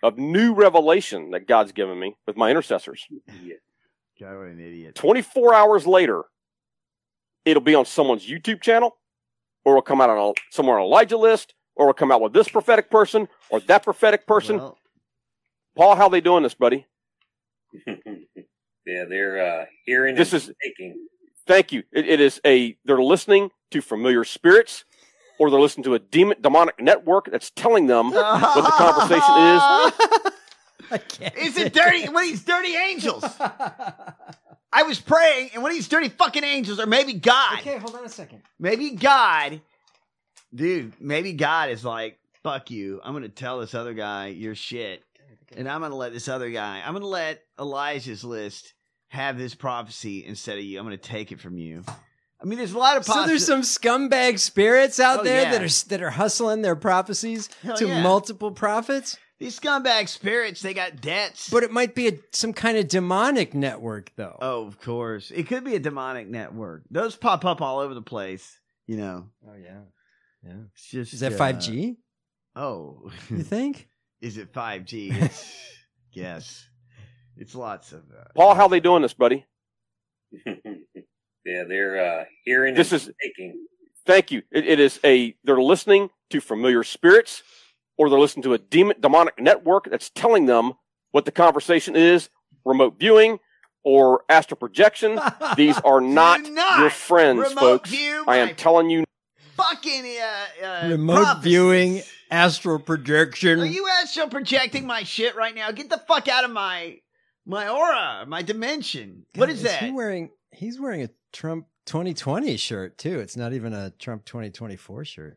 of new revelation that God's given me with my intercessors. God, what an idiot. 24 hours later, it'll be on someone's YouTube channel, or it'll come out on somewhere on Elijah list, or it'll come out with this prophetic person or that prophetic person. Well, Paul, how they doing this, buddy? Yeah, they're hearing This and is- thinking. Thank you. They're listening to familiar spirits, or they're listening to a demonic network that's telling them what the conversation is. I can't. Is it dirty? One of these dirty angels. I was praying, and one of these dirty fucking angels, or maybe God. Okay, hold on a second. Maybe God, dude, maybe God is like, fuck you. I'm going to tell this other guy your shit. And I'm going to let this other guy, I'm going to let Elijah's list have this prophecy instead of you. I'm going to take it from you. I mean, there's a lot of So there's some scumbag spirits out Oh, there yeah. that are hustling their prophecies Hell to yeah. multiple prophets. These scumbag spirits, they got debts. But it might be some kind of demonic network, though. Oh, of course. It could be a demonic network. Those pop up all over the place, you know. Oh, yeah. Yeah. It's just, Is that 5G? Oh. You think? Is it 5G? It's, yes. It's lots of... Paul, how they doing this, buddy? Yeah, they're hearing This and is- thinking. Thank you. They're listening to familiar spirits, or they're listening to a demonic network that's telling them what the conversation is, remote viewing, or astral projection. These are not your friends, remote folks. view I am my- telling you. Fucking Remote prophecies. viewing, astral projection. Are you astral projecting my shit right now? Get the fuck out of my aura, my dimension. What is that? He's wearing a Trump 2020 shirt, too. It's not even a Trump 2024 shirt.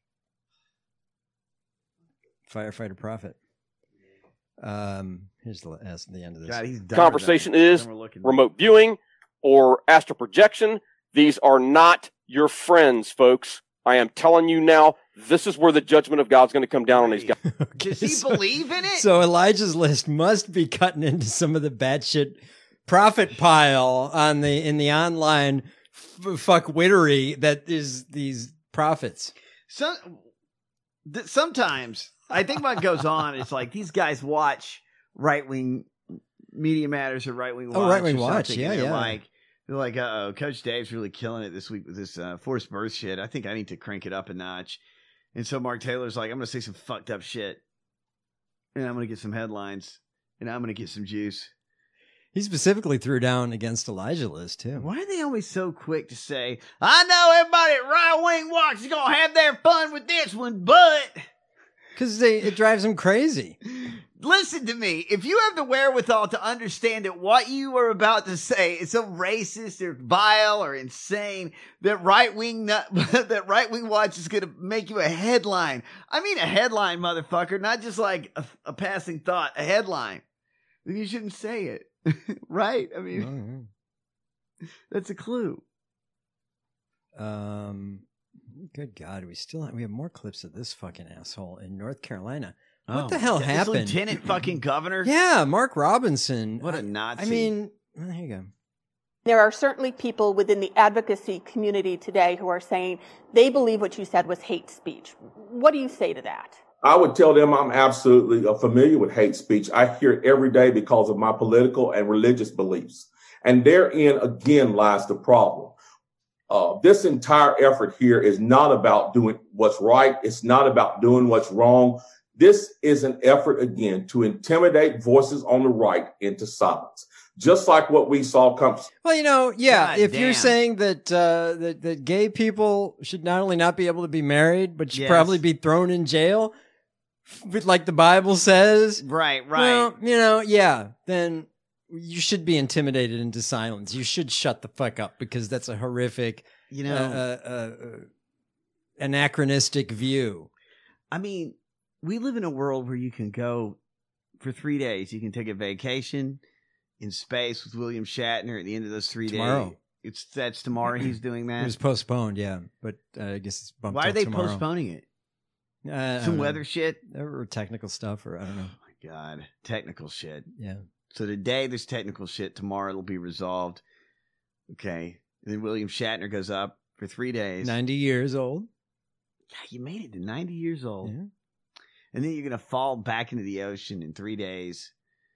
Firefighter Prophet. Here's the end of this. God, he's dumber Conversation than- is dumber looking. remote viewing or astral projection. These are not your friends, folks. I am telling you now, this is where the judgment of God's going to come down on these guys. Does he believe in it? So Elijah's list must be cutting into some of the batshit prophet pile in the online fuckwittery that is these prophets. Sometimes I think what goes on is like these guys watch right wing Media Matters or Right Wing Watch. Oh, Right Wing or Watch, something, yeah, and yeah. They're like, uh-oh, Coach Dave's really killing it this week with this forced birth shit. I think I need to crank it up a notch. And so Mark Taylor's like, I'm going to say some fucked up shit. And I'm going to get some headlines. And I'm going to get some juice. He specifically threw down against Elijah list, too. Why are they always so quick to say, I know everybody at Right Wing Watch is going to have their fun with this one, but... Because it drives them crazy. Listen to me. If you have the wherewithal to understand that what you are about to say is so racist or vile or insane that Right Wing Watch is going to make you a headline. I mean a headline, motherfucker, not just like a passing thought, a headline. Then you shouldn't say it. Right? I mean, that's a clue. Good God, we have more clips of this fucking asshole in North Carolina. What the hell This happened? Lieutenant fucking governor? Yeah, Mark Robinson. What a Nazi. I mean, well, here you go. There are certainly people within the advocacy community today who are saying they believe what you said was hate speech. What do you say to that? I would tell them I'm absolutely familiar with hate speech. I hear it every day because of my political and religious beliefs. And therein, again, lies the problem. This entire effort here is not about doing what's right. It's not about doing what's wrong. This is an effort, again, to intimidate voices on the right into silence. Just like what we saw come. Well, yeah, God if damn. you're saying that that gay people should not only not be able to be married, but should Yes. probably be thrown in jail, like the Bible says. Right. Well, yeah, then you should be intimidated into silence. You should shut the fuck up because that's a horrific, anachronistic view. I mean, we live in a world where you can go for 3 days. You can take a vacation in space with William Shatner at the end of those 3 Tomorrow. days. That's tomorrow he's doing It that. was postponed, yeah, but I guess it's bumped. Why are till they tomorrow. postponing it? I Some don't know. weather shit? Or technical stuff, or I don't know. Oh my God. Technical shit. Yeah. So today there's technical shit. Tomorrow it'll be resolved. Okay. And then William Shatner goes up for 3 days. 90 years old. God, you made it to 90 years old. Yeah. and then you're going to fall back into the ocean in 3 days.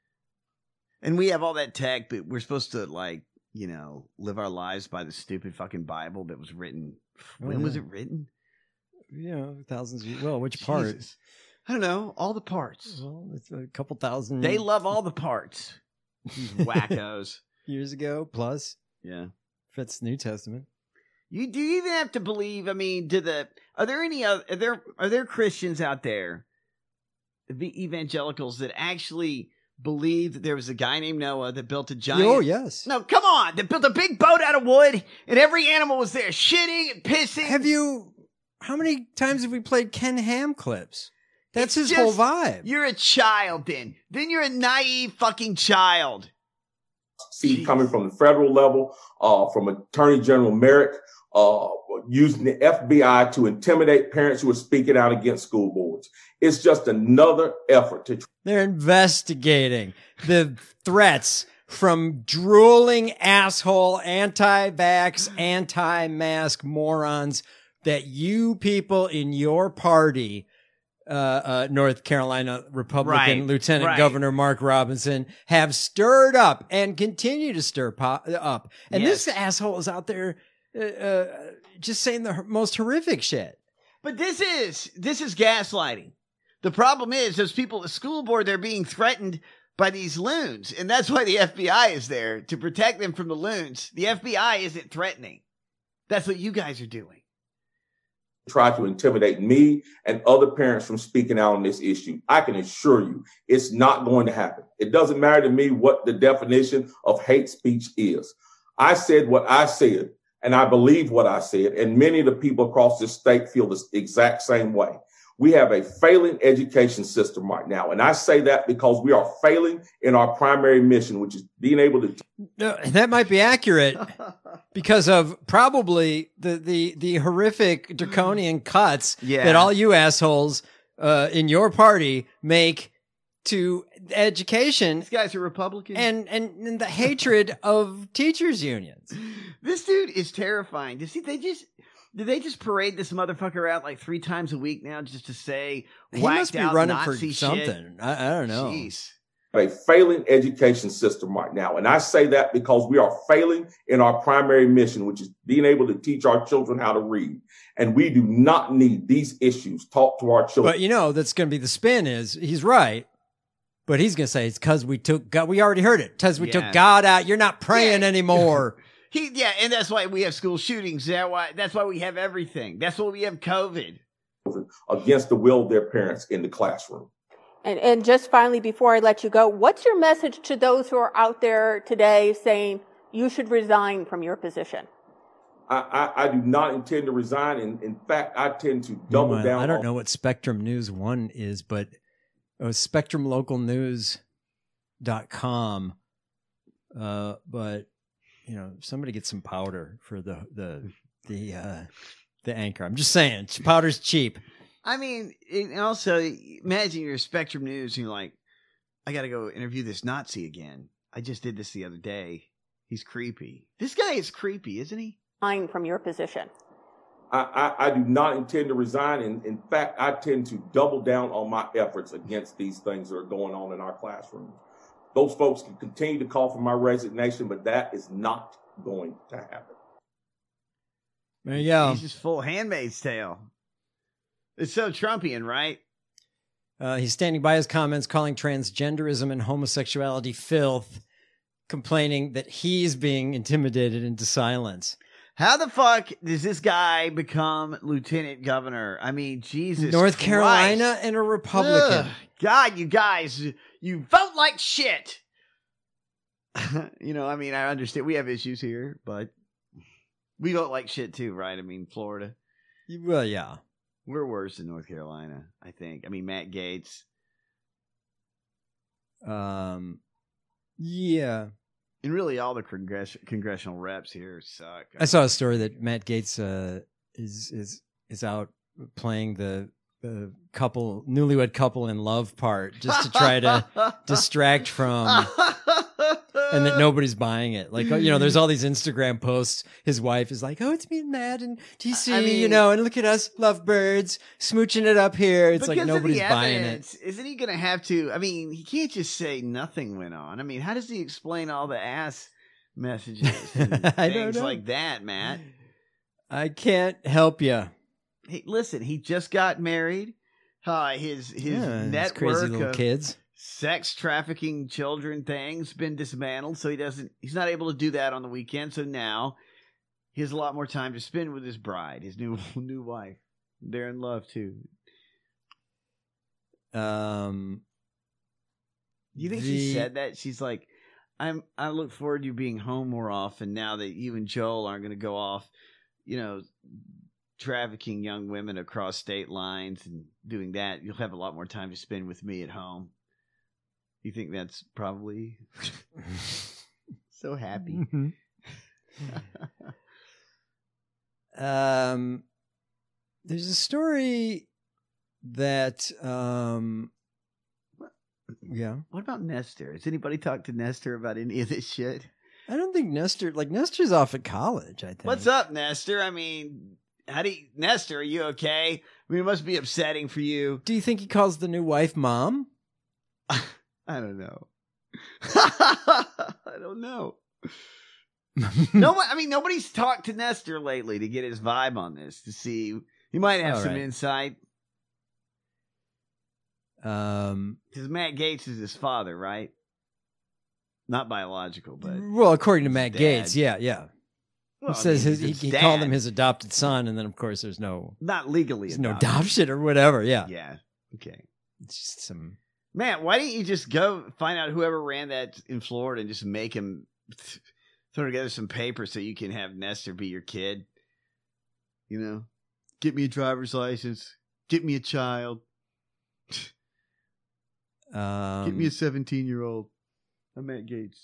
And we have all that tech, but we're supposed to, like, you know, live our lives by the stupid fucking Bible that was written. When was it written? You know, thousands of years. Well, which part? Jesus. I don't know. All the parts. Well, it's a couple thousand. They love all the parts. These wackos. Years ago, plus. Yeah. Fits New Testament. Do you even have to believe? I mean, are there Christians out there, the evangelicals, that actually believe that there was a guy named Noah that built a giant? Oh, yes. No, come on! That built a big boat out of wood, and every animal was there shitting and pissing. How many times have we played Ken Ham clips? That's his whole vibe. You're a child, then. Then you're a naive fucking child. See, coming from the federal level, from Attorney General Merrick, using the FBI to intimidate parents who are speaking out against school boards. It's just another effort to. They're investigating the threats from drooling asshole, anti-vax, anti-mask morons that you people in your party, North Carolina Republican Lieutenant Governor Mark Robinson, have stirred up and continue to stir up. And this asshole is out there just saying the most horrific shit. But this is gaslighting. The problem is those people at the school board, they're being threatened by these loons. And that's why the FBI is there, to protect them from the loons. The FBI isn't threatening. That's what you guys are doing. Try to intimidate me and other parents from speaking out on this issue. I can assure you it's not going to happen. It doesn't matter to me what the definition of hate speech is. I said what I said, and I believe what I said, and many of the people across this state feel the exact same way. We have a failing education system right now, and I say that because we are failing in our primary mission, which is being able to. That might be accurate because of probably the horrific draconian cuts that all you assholes in your party make to education. These guys are Republicans. And the hatred of teachers' unions. This dude is terrifying. Did they just parade this motherfucker out like 3 times a week now just to say he must be running Nazi for something. Shit? I don't know. Jeez. A failing education system right now. And I say that because we are failing in our primary mission, which is being able to teach our children how to read. And we do not need these issues taught to our children. But you know, that's going to be the spin is he's right. But he's going to say it's because we took God. We already heard it. Because we took God out. You're not praying anymore. And that's why we have school shootings. That's why we have everything. That's why we have COVID. Against the will of their parents in the classroom. And just finally, before I let you go, what's your message to those who are out there today saying you should resign from your position? I do not intend to resign. In fact, I tend to double down. I don't know what Spectrum News 1 is, but SpectrumLocalNews.com. But you know, somebody get some powder for the anchor. I'm just saying, powder's cheap. I mean, and also imagine you're Spectrum News and you're like, I got to go interview this Nazi again. I just did this the other day. He's creepy. This guy is creepy, isn't he? Resign from your position. I do not intend to resign. In fact, I tend to double down on my efforts against these things that are going on in our classrooms. Those folks can continue to call for my resignation, but that is not going to happen. There you go. He's just full Handmaid's Tale. It's so Trumpian, right? He's standing by his comments, calling transgenderism and homosexuality filth, complaining that he's being intimidated into silence. How the fuck does this guy become lieutenant governor? I mean, Jesus North Christ. Carolina and a Republican. Ugh, God, you guys, you vote like shit. You know, I mean, I understand we have issues here, but we vote like shit too, right? I mean, Florida. Well, yeah. We're worse than North Carolina, I think. I mean, Matt Gaetz. Yeah. And really all the congressional reps here suck. I saw a story that Matt Gaetz is out playing the newlywed couple in love part just to try to distract from and that nobody's buying it. Like, there's all these Instagram posts. His wife is like, "Oh, it's me and Matt and DC, and look at us, lovebirds, smooching it up here." It's like nobody's buying it. Isn't he going to have to? I mean, he can't just say nothing went on. I mean, how does he explain all the ass messages and things like that, Matt? I can't help you. Hey, listen, he just got married. His network crazy little of kids. Sex trafficking children thing's been dismantled, so he's not able to do that on the weekend. So now he has a lot more time to spend with his bride, his new wife. They're in love too. You think she said that? She's like, I look forward to you being home more often now that you and Joel aren't going to go off, trafficking young women across state lines and doing that. You'll have a lot more time to spend with me at home. You think that's probably so happy? There's a story that What about Nestor? Has anybody talked to Nestor about any of this shit? I don't think Nestor's off at college, I think. What's up, Nestor? I mean, Nestor, are you okay? I mean, it must be upsetting for you. Do you think he calls the new wife mom? I don't know. I don't know. Nobody's talked to Nestor lately to get his vibe on this, to see. He might have some insight. Because Matt Gaetz is his father, right? Not biological, but well, according to Matt Gaetz, yeah. Well, he says he called him his adopted son, and then of course there's not legally no adoption or whatever. Yeah. Okay. It's just some. Matt, why didn't you just go find out whoever ran that in Florida and just make him throw together some papers so you can have Nestor be your kid? Get me a driver's license. Get me a child. Get me a 17-year-old. I'm Matt Gaetz.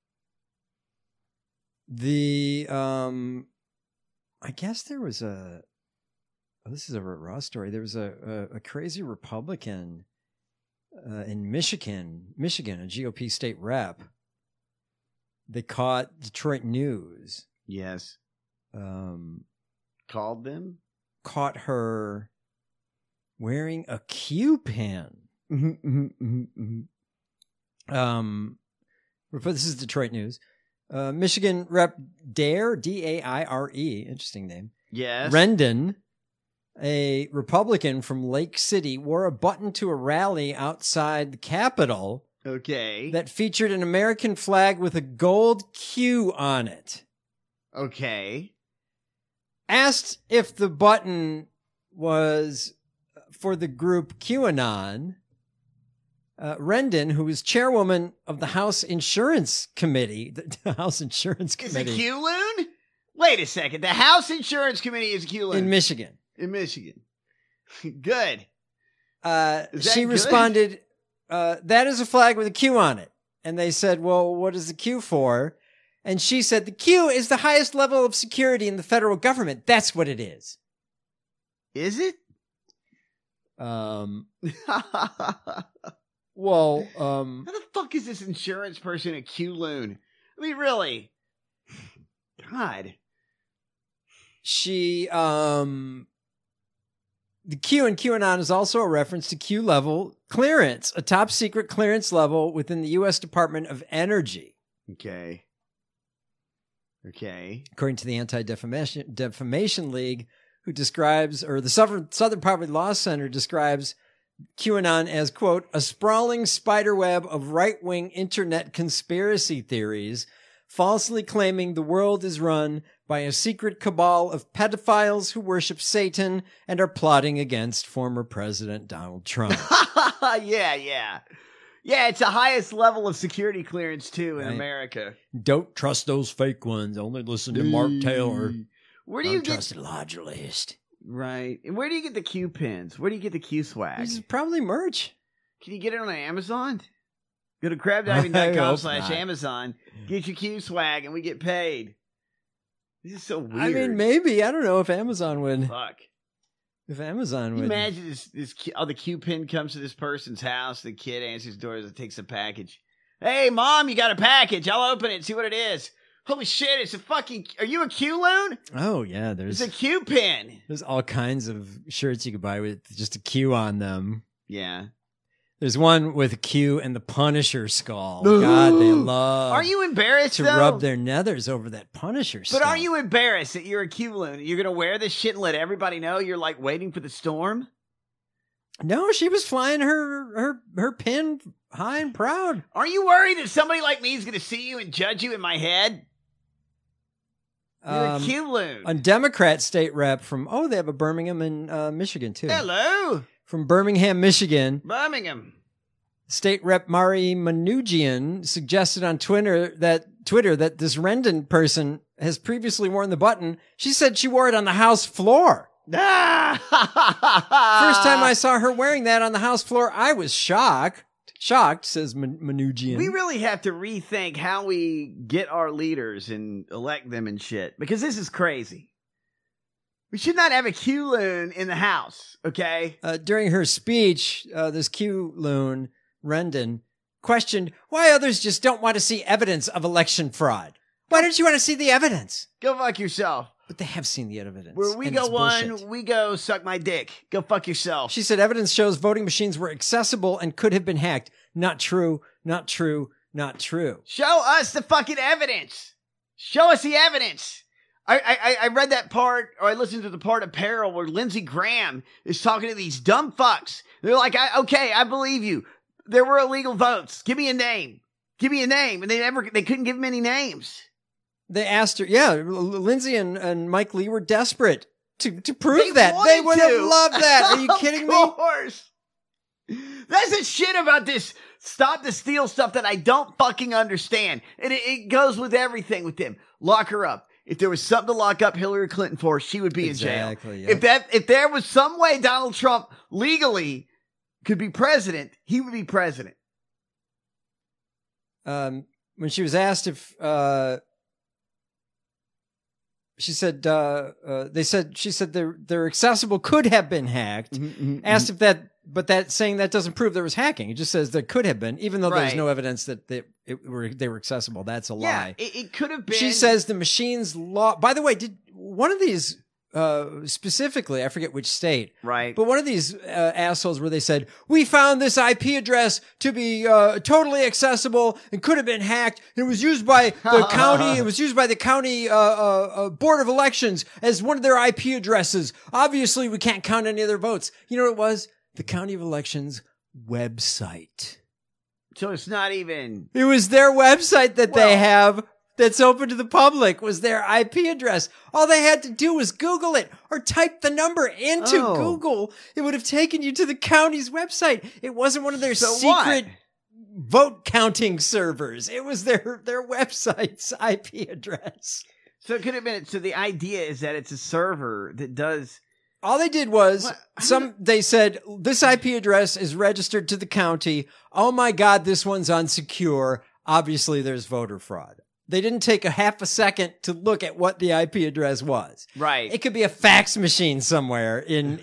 I guess there was this is a raw story. There was a crazy Republican in Michigan, a GOP state rep. They caught Detroit News. Yes. Caught her wearing a Q pin. This is Detroit News. Michigan Rep. Daire, D-A-I-R-E, interesting name. Yes. Rendon, a Republican from Lake City, wore a button to a rally outside the Capitol. Okay. That featured an American flag with a gold Q on it. Okay. Asked if the button was for the group QAnon, Rendon, who is chairwoman of the House Insurance Committee, Is a Q-loon? Wait a second. The House Insurance Committee is a Q-loon. In Michigan. Good. She responded, that is a flag with a Q on it. And they said, well, what is the Q for? And she said, the Q is the highest level of security in the federal government. That's what it is. Is it? Well, how the fuck is this insurance person a Q-loon? I mean, really? God. The Q in QAnon is also a reference to Q level clearance, a top secret clearance level within the U.S. Department of Energy. Okay. According to the Anti-Defamation League, who describes, or the Southern Poverty Law Center describes QAnon as, quote, a sprawling spiderweb of right-wing internet conspiracy theories, falsely claiming the world is run by a secret cabal of pedophiles who worship Satan and are plotting against former President Donald Trump. Yeah, it's the highest level of security clearance, too, in America. Don't trust those fake ones. Only listen to Mark Taylor. Where do you get... Trusted lodulist. Right. And where do you get the Q pins? Where do you get the Q swag? This is probably merch. Can you get it on Amazon? Go to crabdiving.com/Amazon. Get your Q swag and we get paid. This is so weird. I mean, maybe. I don't know if Amazon would. Fuck. If Amazon would. Imagine the Q pin comes to this person's house. The kid answers the door and takes a package. Hey, Mom, you got a package. I'll open it and see what it is. Holy shit, it's a fucking... Are you a Q loon? Oh, yeah, there's... It's a Q pin. There's all kinds of shirts you could buy with just a Q on them. Yeah. There's one with a Q and the Punisher skull. God, they love... Are you embarrassed, to though? rub their nethers over that Punisher skull. But are you embarrassed that you're a Q loon? You're going to wear this shit and let everybody know you're, like, waiting for the storm? No, she was flying her pin high and proud. Are you worried that somebody like me is going to see you and judge you in my head? You're a Q loon. A Democrat state rep from, they have a Birmingham in Michigan, too. Hello. From Birmingham, Michigan. Birmingham. State Rep Mari Manoogian suggested on Twitter that this Rendon person has previously worn the button. She said she wore it on the House floor. First time I saw her wearing that on the House floor, I was shocked, says Manoogian. We really have to rethink how we get our leaders and elect them and shit, because this is crazy. We should not have a Q loon in the House, okay? During her speech, this Q loon, Rendon, questioned why others just don't want to see evidence of election fraud. Why don't you want to see the evidence? Go fuck yourself. But they have seen the evidence. Where we go one, we go suck my dick. Go fuck yourself. She said evidence shows voting machines were accessible and could have been hacked. Not true, not true, not true. Show us the fucking evidence. Show us the evidence. I read that part, or I listened to the part of Peril where Lindsey Graham is talking to these dumb fucks. They're like, okay, I believe you. There were illegal votes. Give me a name. Give me a name. And they couldn't give him any names. They asked her, Lindsay and Mike Lee were desperate to prove that. They would have loved that. Are you kidding me? Of course. That's the shit about this stop the steal stuff that I don't fucking understand. And it goes with everything with them. Lock her up. If there was something to lock up Hillary Clinton for, she would be in jail. Yep. If there was some way Donald Trump legally could be president, he would be president. When she was asked if... She said, she said they're accessible, could have been hacked. Asked if saying that doesn't prove there was hacking. It just says there could have been, even though there's no evidence that they were accessible. That's a lie. It could have been. She says the machines by the way, did one of these, specifically, I forget which state, right? But one of these assholes where they said, we found this IP address to be totally accessible and could have been hacked. It was used by the county. It was used by the county board of elections as one of their IP addresses. Obviously, we can't count any of their votes. You know what it was? The county of elections website. So it's not even. It was their website that they have. That's open to the public was their IP address. All they had to do was Google it or type the number into Google. It would have taken you to the county's website. It wasn't one of their secret vote counting servers. It was their website's IP address. So it could have been. So the idea is that it's a server that does. All they did was they said this IP address is registered to the county. Oh my God, this one's unsecure. Obviously, there's voter fraud. They didn't take a half a second to look at what the IP address was. Right. It could be a fax machine somewhere in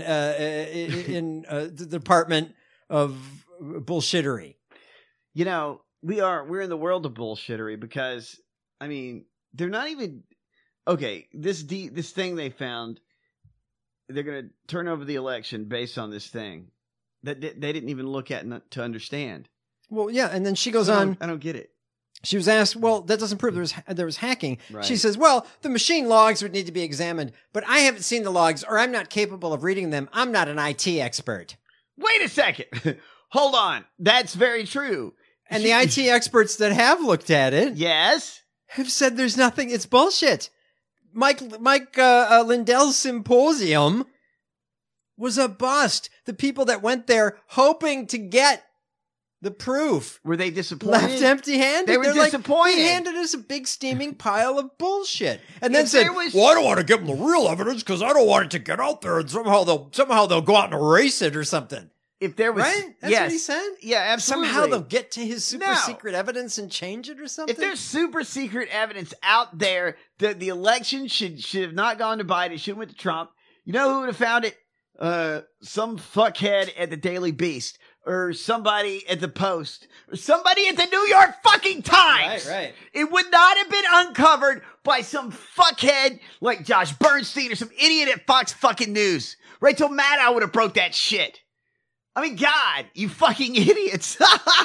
the Department of Bullshittery. You know, we're in the world of bullshittery because, I mean, they're not even okay. This thing they found, they're going to turn over the election based on this thing that they didn't even look at to understand. Well, yeah, and then she goes on. I don't get it. She was asked, well, that doesn't prove there was hacking. Right. She says, well, the machine logs would need to be examined, but I haven't seen the logs or I'm not capable of reading them. I'm not an IT expert. Wait a second. Hold on. That's very true. And the IT experts that have looked at it, yes, have said there's nothing. It's bullshit. Mike Lindell's symposium was a bust. The people that went there hoping to get the proof. Were they disappointed? Left empty-handed. They were disappointed. They handed us a big steaming pile of bullshit. And then said, well, I don't want to give them the real evidence because I don't want it to get out there and somehow they'll go out and erase it or something. If there was, right? That's what he said? Yeah, absolutely. Somehow they'll get to his super secret evidence and change it or something? If there's super secret evidence out there that the election should have not gone to Biden, it should have went to Trump, you know who would have found it? Some fuckhead at the Daily Beast. or somebody at the Post or somebody at the New York fucking Times. Right. It would not have been uncovered by some fuckhead like Josh Bernstein or some idiot at Fox fucking News. Rachel Maddow would have broke that shit. I mean, God, you fucking idiots.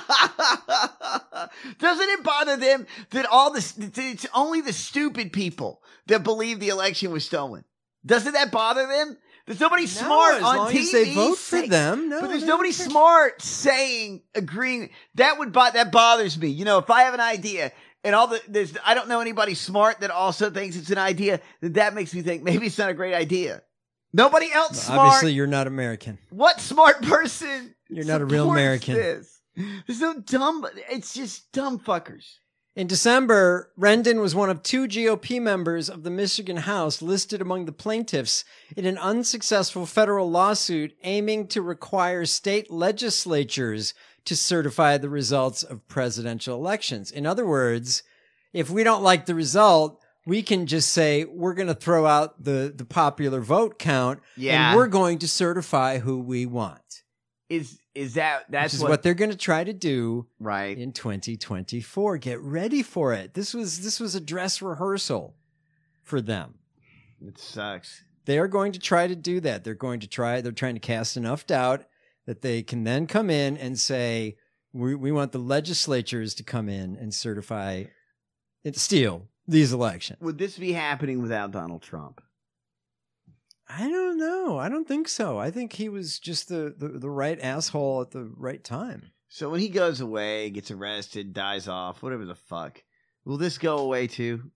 Doesn't it bother them that it's only the stupid people that believe the election was stolen? Doesn't that bother them? There's nobody smart as on long TV. as they vote for them. No, but there's they nobody don't care. smart saying, agreeing. That bothers me. You know, if I have an idea and I don't know anybody smart that also thinks it's an idea, that makes me think maybe it's not a great idea. Nobody else smart. Obviously, you're not American. What smart person? You're not a real supports American. This? There's no dumb. It's just dumb fuckers. In December, Rendon was one of 2 GOP members of the Michigan House listed among the plaintiffs in an unsuccessful federal lawsuit aiming to require state legislatures to certify the results of presidential elections. In other words, if we don't like the result, we can just say we're going to throw out the popular vote count and we're going to certify who we want. That's what they're going to try to do right in 2024. Get ready for it. This was a dress rehearsal for them. It sucks. They are going to try to do that. They're trying to cast enough doubt that they can then come in and say, we want the legislatures to come in and certify and steal these elections. Would this be happening without Donald Trump? I don't know. I don't think so. I think he was just the right asshole at the right time. So when he goes away, gets arrested, dies off, whatever the fuck, will this go away too?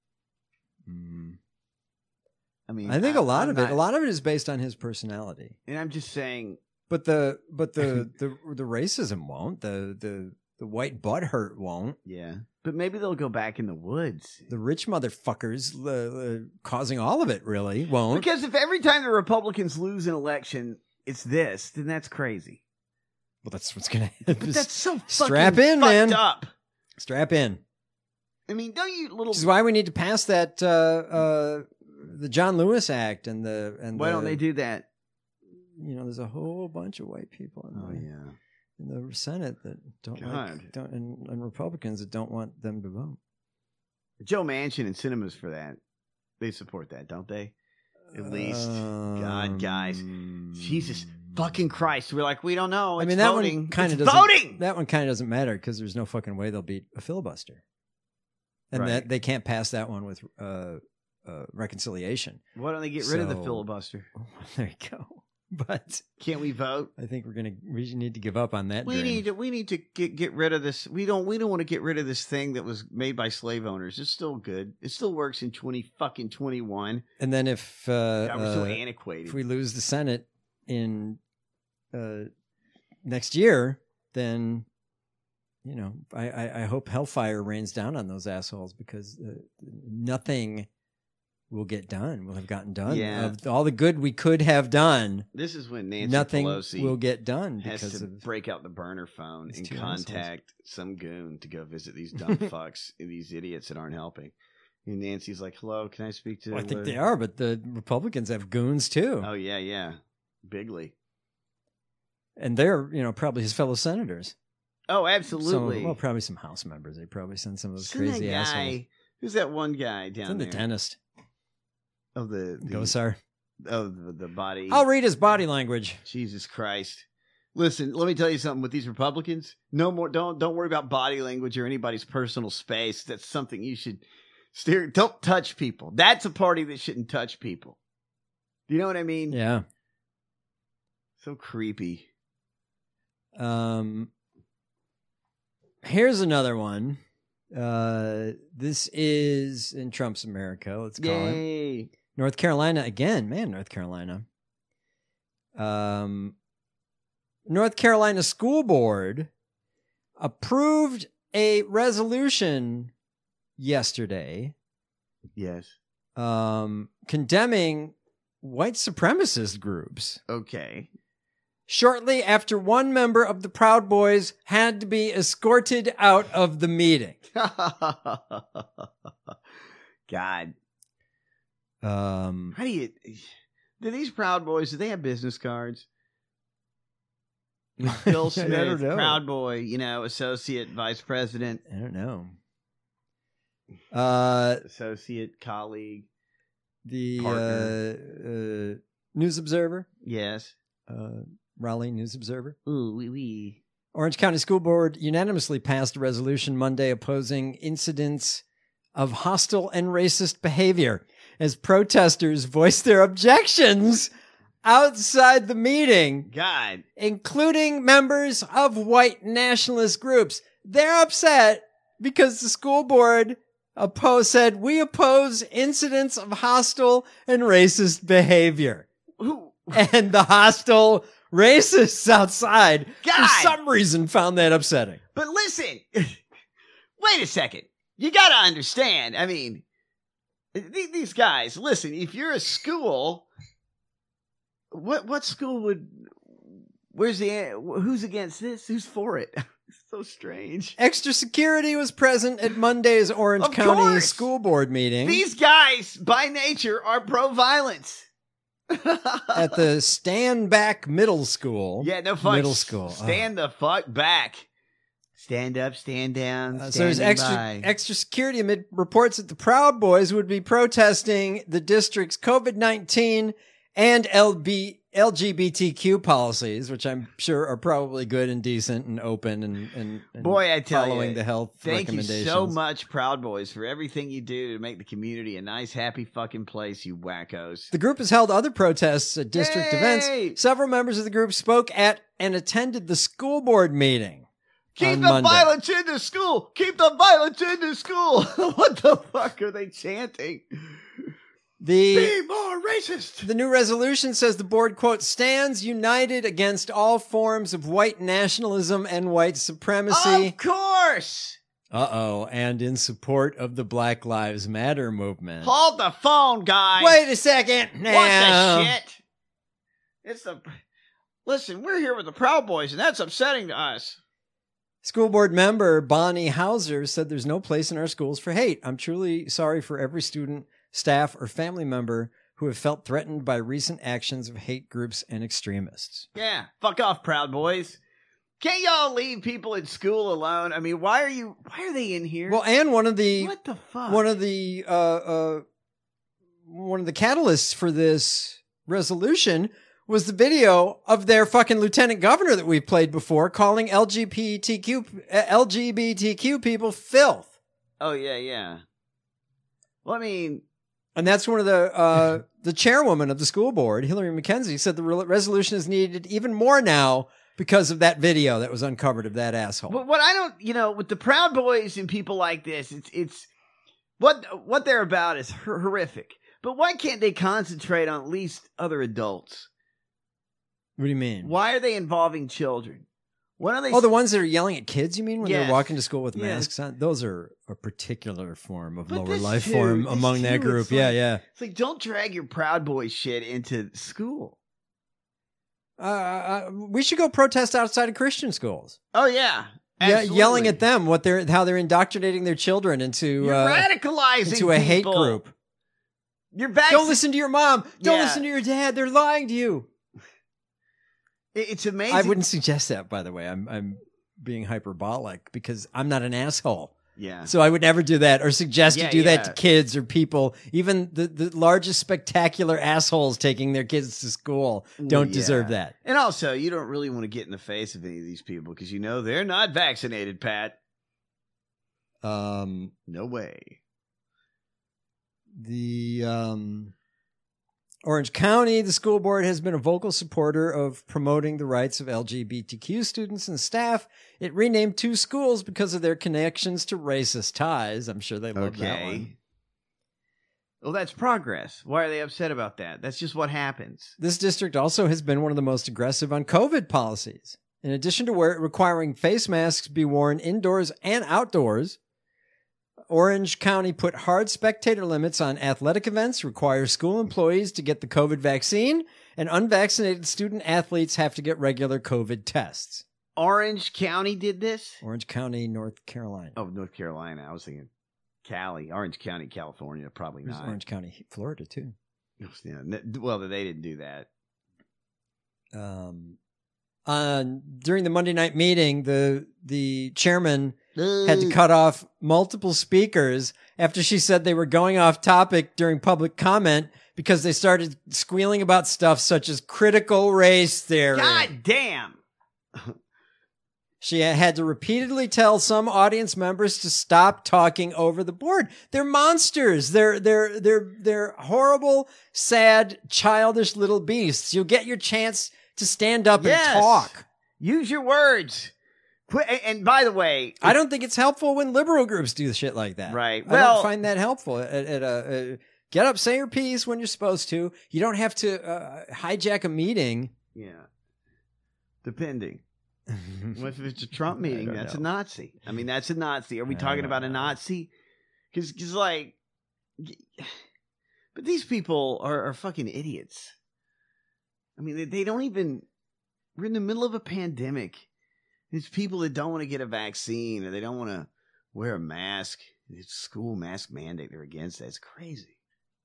I mean, I think a lot of it is based on his personality. And I'm just saying, but the racism won't. The white butthurt won't. Yeah. But maybe they'll go back in the woods. The rich motherfuckers causing all of it really won't. Because if every time the Republicans lose an election, it's this, then that's crazy. Well, that's what's going to happen. But that's so fucking Strap in, fucked man. up. Strap in. I mean, don't you little... Which is why we need to pass that, the John Lewis Act Why don't they do that? You know, there's a whole bunch of white people in the Senate that and Republicans that don't want them to vote. Joe Manchin and Cinemas for that. They support that, don't they? At least. God, guys. Jesus fucking Christ. We're like, we don't know. It's that voting. one kind of It's doesn't. voting! That one kind of doesn't matter because there's no fucking way they'll beat a filibuster, and that they can't pass that one with reconciliation. Why don't they get rid of the filibuster? There you go. But can't we vote? I think we need to give up on that. We need to get rid of this. We don't want to get rid of this thing that was made by slave owners. It's still good. It still works in 2021. And then if we're so antiquated. If we lose the Senate in next year, then I hope hellfire rains down on those assholes because nothing will get done. Will have gotten done. Yeah. Of all the good we could have done. This is when Nancy nothing Pelosi will get done has because to of break out the burner phone and two contact some goon to go visit these dumb fucks, these idiots that aren't helping. And Nancy's like, "Hello, can I speak to?" Well, I think they are, but the Republicans have goons too. Oh yeah, bigly. And they're probably his fellow senators. Oh, absolutely. Well, probably some House members. They probably send some of those Isn't crazy that guy, assholes. Who's that one guy down there? The dentist. Of the Gosar. Of the body. I'll read his body language. Jesus Christ. Listen, let me tell you something with these Republicans. No more. Don't worry about body language or anybody's personal space. That's something you should steer. Don't touch people. That's a party that shouldn't touch people. Do you know what I mean? Yeah. So creepy. Here's another one. This is in Trump's America. Let's call it North Carolina again. Man, North Carolina. North Carolina School Board approved a resolution yesterday. Yes. Condemning white supremacist groups. Okay. Shortly after one member of the Proud Boys had to be escorted out of the meeting. God. How do these Proud Boys, do they have business cards? Bill Smith, I don't know. Proud Boy, associate vice president. I don't know. Associate colleague. The News Observer. Yes. Raleigh News Observer. Ooh, wee. Orange County School Board unanimously passed a resolution Monday opposing incidents of hostile and racist behavior as protesters voiced their objections outside the meeting. God. Including members of white nationalist groups. They're upset because the school board said, we oppose incidents of hostile and racist behavior. And the hostile racists outside, for some reason, found that upsetting. But listen, wait a second. You got to understand. I mean, these guys, listen, if you're a school, what school who's against this? Who's for it? It's so strange. Extra security was present at Monday's Orange County School Board meeting. These guys, by nature, are pro-violence. At the Stand Back Middle School. Yeah, no fuck. Middle school. Stand the fuck back. Stand up, stand down. So there's extra security amid reports that the Proud Boys would be protesting the district's COVID-19 and LGBTQ policies, which I'm sure are probably good and decent and open and boy, I tell following you, the health thank recommendations. you so much, Proud Boys, for everything you do to make the community a nice, happy fucking place, you wackos. The group has held other protests at district events. Several members of the group spoke at and attended the school board meeting. Keep the violence in the school! Keep the violence in the school! What the fuck are they chanting? Be more racist! The new resolution says the board, quote, stands united against all forms of white nationalism and white supremacy. Of course! And in support of the Black Lives Matter movement. Hold the phone, guys! Wait a second! Now. What the shit? Listen, we're here with the Proud Boys, and that's upsetting to us. School board member Bonnie Hauser said there's no place in our schools for hate. I'm truly sorry for every student, staff, or family member who have felt threatened by recent actions of hate groups and extremists. Yeah, fuck off, Proud Boys. Can't y'all leave people in school alone? I mean, why are they in here? Well, and one of the what the fuck? One of the catalysts for this resolution was the video of their fucking lieutenant governor that we've played before calling LGBTQ people filth. Oh, yeah. Well, I mean... And that's one of the chairwoman of the school board, Hillary McKenzie, said the resolution is needed even more now because of that video that was uncovered of that asshole. But what I don't, with the Proud Boys and people like this, it's what they're about is horrific. But why can't they concentrate on at least other adults? What do you mean? Why are they involving children? When are they? Oh, the ones that are yelling at kids, you mean, when Yes. they're walking to school with Yes. masks on? Those are a particular form of But lower this life too- form this among that too, group. it's Yeah, like- yeah. It's like, don't drag your Proud Boy shit into school. We should go protest outside of Christian schools. Oh, yeah. Yeah, Absolutely. yelling at them how they're indoctrinating their children into You're radicalizing into a hate people. group. You're back. Don't listen to your mom. Don't Yeah. listen to your dad. They're lying to you. It's amazing. I wouldn't suggest that, by the way. I'm being hyperbolic because I'm not an asshole. Yeah. So I would never do that or suggest Yeah, you do that yeah. to kids or people. Even the largest spectacular assholes taking their kids to school don't deserve that. And also, you don't really want to get in the face of any of these people because they're not vaccinated, Pat. No way. The Orange County, the school board has been a vocal supporter of promoting the rights of LGBTQ students and staff. It renamed 2 schools because of their connections to racist ties. I'm sure they love that one. Well, that's progress. Why are they upset about that? That's just what happens. This district also has been one of the most aggressive on COVID policies. In addition to requiring face masks be worn indoors and outdoors, Orange County put hard spectator limits on athletic events, requires school employees to get the COVID vaccine, and unvaccinated student athletes have to get regular COVID tests. Orange County did this? Orange County, North Carolina. Oh, North Carolina. I was thinking Cali. Orange County, California. Probably There's not. Orange County, Florida, too. Yeah, well, they didn't do that. during the Monday night meeting, the chairman had to cut off multiple speakers after she said they were going off topic during public comment because they started squealing about stuff such as critical race theory. God damn. She had to repeatedly tell some audience members to stop talking over the board. They're monsters. They're horrible, sad, childish little beasts. You'll get your chance to stand up and talk. Use your words. And by the way, I don't think it's helpful when liberal groups do shit like that. Right. I don't find that helpful. Get up, say your piece when you're supposed to. You don't have to hijack a meeting. Yeah. Depending. If it's a Trump meeting, that's a Nazi. I mean, that's a Nazi. Are we talking about a Nazi? Because like, but these people are fucking idiots. I mean, they don't even, we're in the middle of a pandemic. There's people that don't want to get a vaccine or they don't want to wear a mask. It's school mask mandate. They're against that. It's crazy.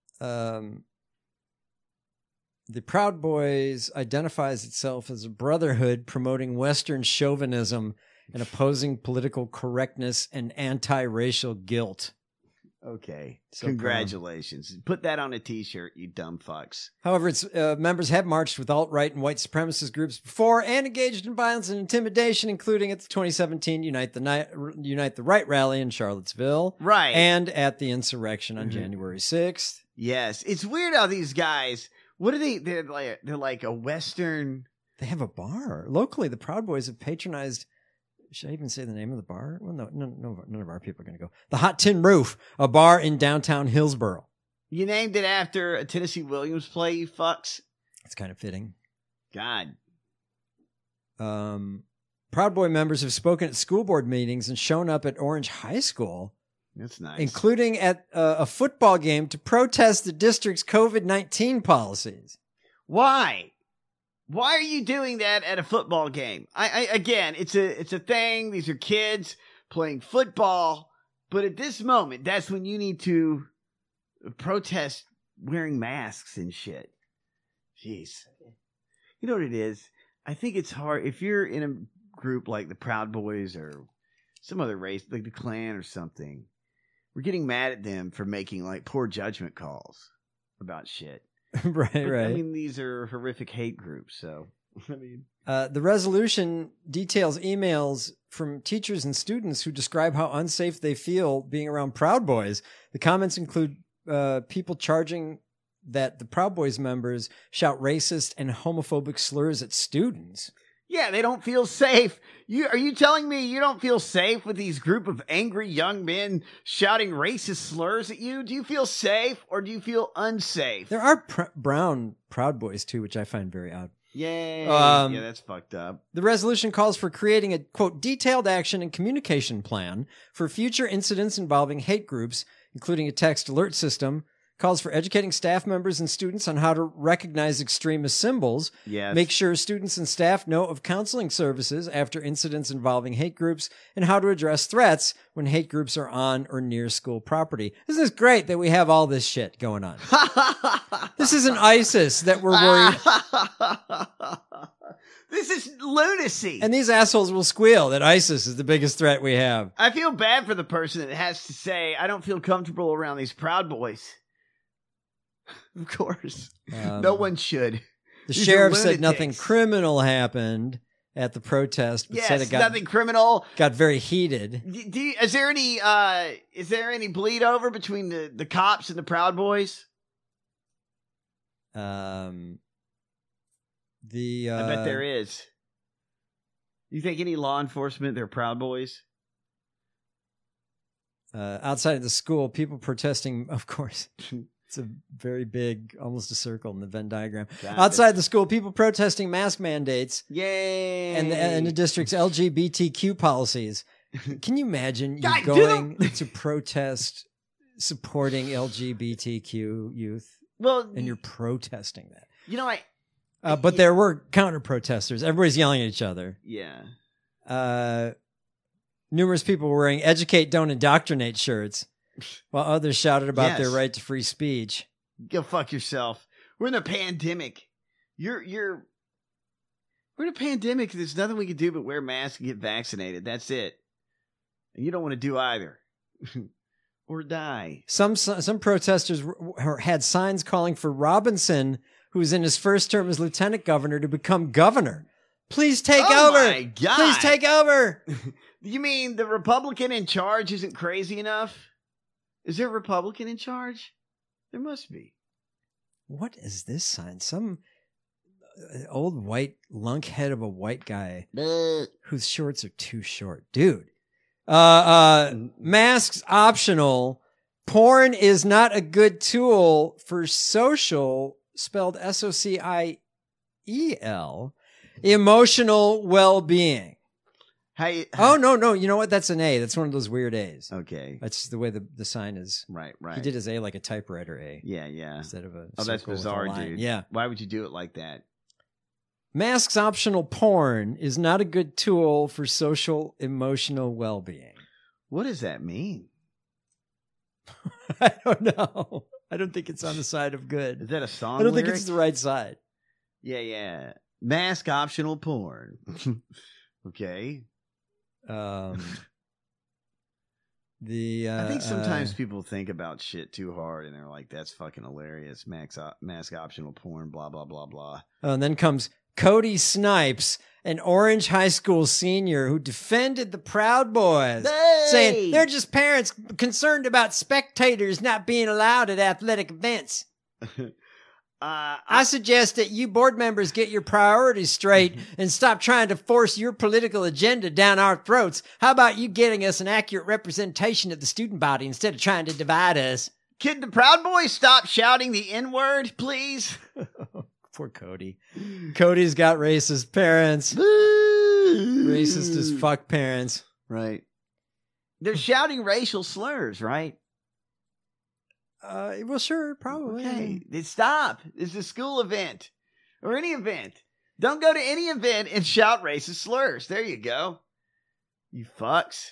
The Proud Boys identifies itself as a brotherhood promoting Western chauvinism and opposing political correctness and anti-racial guilt. Okay. So congratulations. Put that on a t-shirt, you dumb fucks. However, its members have marched with alt-right and white supremacist groups before and engaged in violence and intimidation, including at the 2017 Unite the Right rally in Charlottesville. Right. And at the insurrection on January 6th. Yes. It's weird how these guys... What are they? They're like a Western. They have a bar locally. The Proud Boys have patronized. Should I even say the name of the bar? Well, no, none of our people are going to go. The Hot Tin Roof, a bar in downtown Hillsboro. You named it after a Tennessee Williams play, you fucks. It's kind of fitting. God. Proud Boy members have spoken at school board meetings and shown up at Orange High School. That's nice. Including at a football game to protest the district's COVID-19 policies. Why? Why are you doing that at a football game? Again, it's a thing. These are kids playing football. But at this moment, that's when you need to protest wearing masks and shit. Jeez. You know what it is? I think it's hard. If you're in a group like the Proud Boys or some other race, like the Klan or something, we're getting mad at them for making like poor judgment calls about shit. Right. I mean, these are horrific hate groups. So, I mean, the resolution details emails from teachers and students who describe how unsafe they feel being around Proud Boys. The comments include people charging that the Proud Boys members shout racist and homophobic slurs at students. Yeah, they don't feel safe. Are you telling me you don't feel safe with these group of angry young men shouting racist slurs at you? Do you feel safe or do you feel unsafe? There are brown Proud Boys too, which I find very odd. Yay. Yeah, that's fucked up. The resolution calls for creating a, quote, detailed action and communication plan for future incidents involving hate groups, including a text alert system, calls for educating staff members and students on how to recognize extremist symbols. Yes. Make sure students and staff know of counseling services after incidents involving hate groups and how to address threats when hate groups are on or near school property. Isn't this great that we have all this shit going on? This isn't ISIS that we're worried. This is lunacy. And these assholes will squeal that ISIS is the biggest threat we have. I feel bad for the person that has to say, I don't feel comfortable around these Proud Boys. Of course. No one should. The sheriff said nothing criminal happened at the protest, but said it got nothing criminal. Got very heated. Is there any bleed over between the cops and the Proud Boys? I bet there is. You think any law enforcement, they're Proud Boys? Outside of the school, people protesting, of course. It's a very big, almost a circle in the Venn diagram. Outside the school, people protesting mask mandates. Yay! And the district's LGBTQ policies. Can you imagine you going to protest supporting LGBTQ youth? Well, and you're protesting that. You know, but there were counter protesters. Everybody's yelling at each other. Yeah. Numerous people were wearing "Educate, Don't Indoctrinate" shirts, while others shouted about their right to free speech. Go fuck yourself. We're in a pandemic. We're We're in a pandemic. There's nothing we can do but wear masks and get vaccinated. That's it. And you don't want to do either. Or die. Some protesters had signs calling for Robinson, who's in his first term as lieutenant governor, to become governor. Please take over. My God. Please take over. You mean the Republican in charge isn't crazy enough? Is there a Republican in charge? There must be. What is this sign? Some old white lunkhead of a white guy whose shorts are too short. Dude. Masks optional. Porn is not a good tool for social, spelled SOCIEL, emotional well-being. Oh, no. You know what? That's an A. That's one of those weird A's. Okay. That's the way the sign is. Right. He did his A like a typewriter A. Yeah. Instead of a Oh, that's circle with a bizarre, line. dude. Yeah. Why would you do it like that? Masks optional porn is not a good tool for social, emotional well-being. What does that mean? I don't know. I don't think it's on the side of good. Is that a song I don't lyric? think it's the right side. Yeah. Mask optional porn. Okay. I think sometimes people think about shit too hard and they're like, that's fucking hilarious. Mask optional porn, blah, blah, blah, blah. Oh, and then comes Cody Snipes, an Orange High School senior who defended the Proud Boys, saying they're just parents concerned about spectators not being allowed at athletic events. I suggest that you board members get your priorities straight and stop trying to force your political agenda down our throats. How about you getting us an accurate representation of the student body instead of trying to divide us? Could the Proud Boys stop shouting the N-word, please? Poor Cody. Cody's got racist parents. Racist as fuck parents. Right. They're shouting racial slurs, right? Well, sure, probably. Okay, stop. It's a school event or any event. Don't go to any event and shout racist slurs. There you go. You fucks.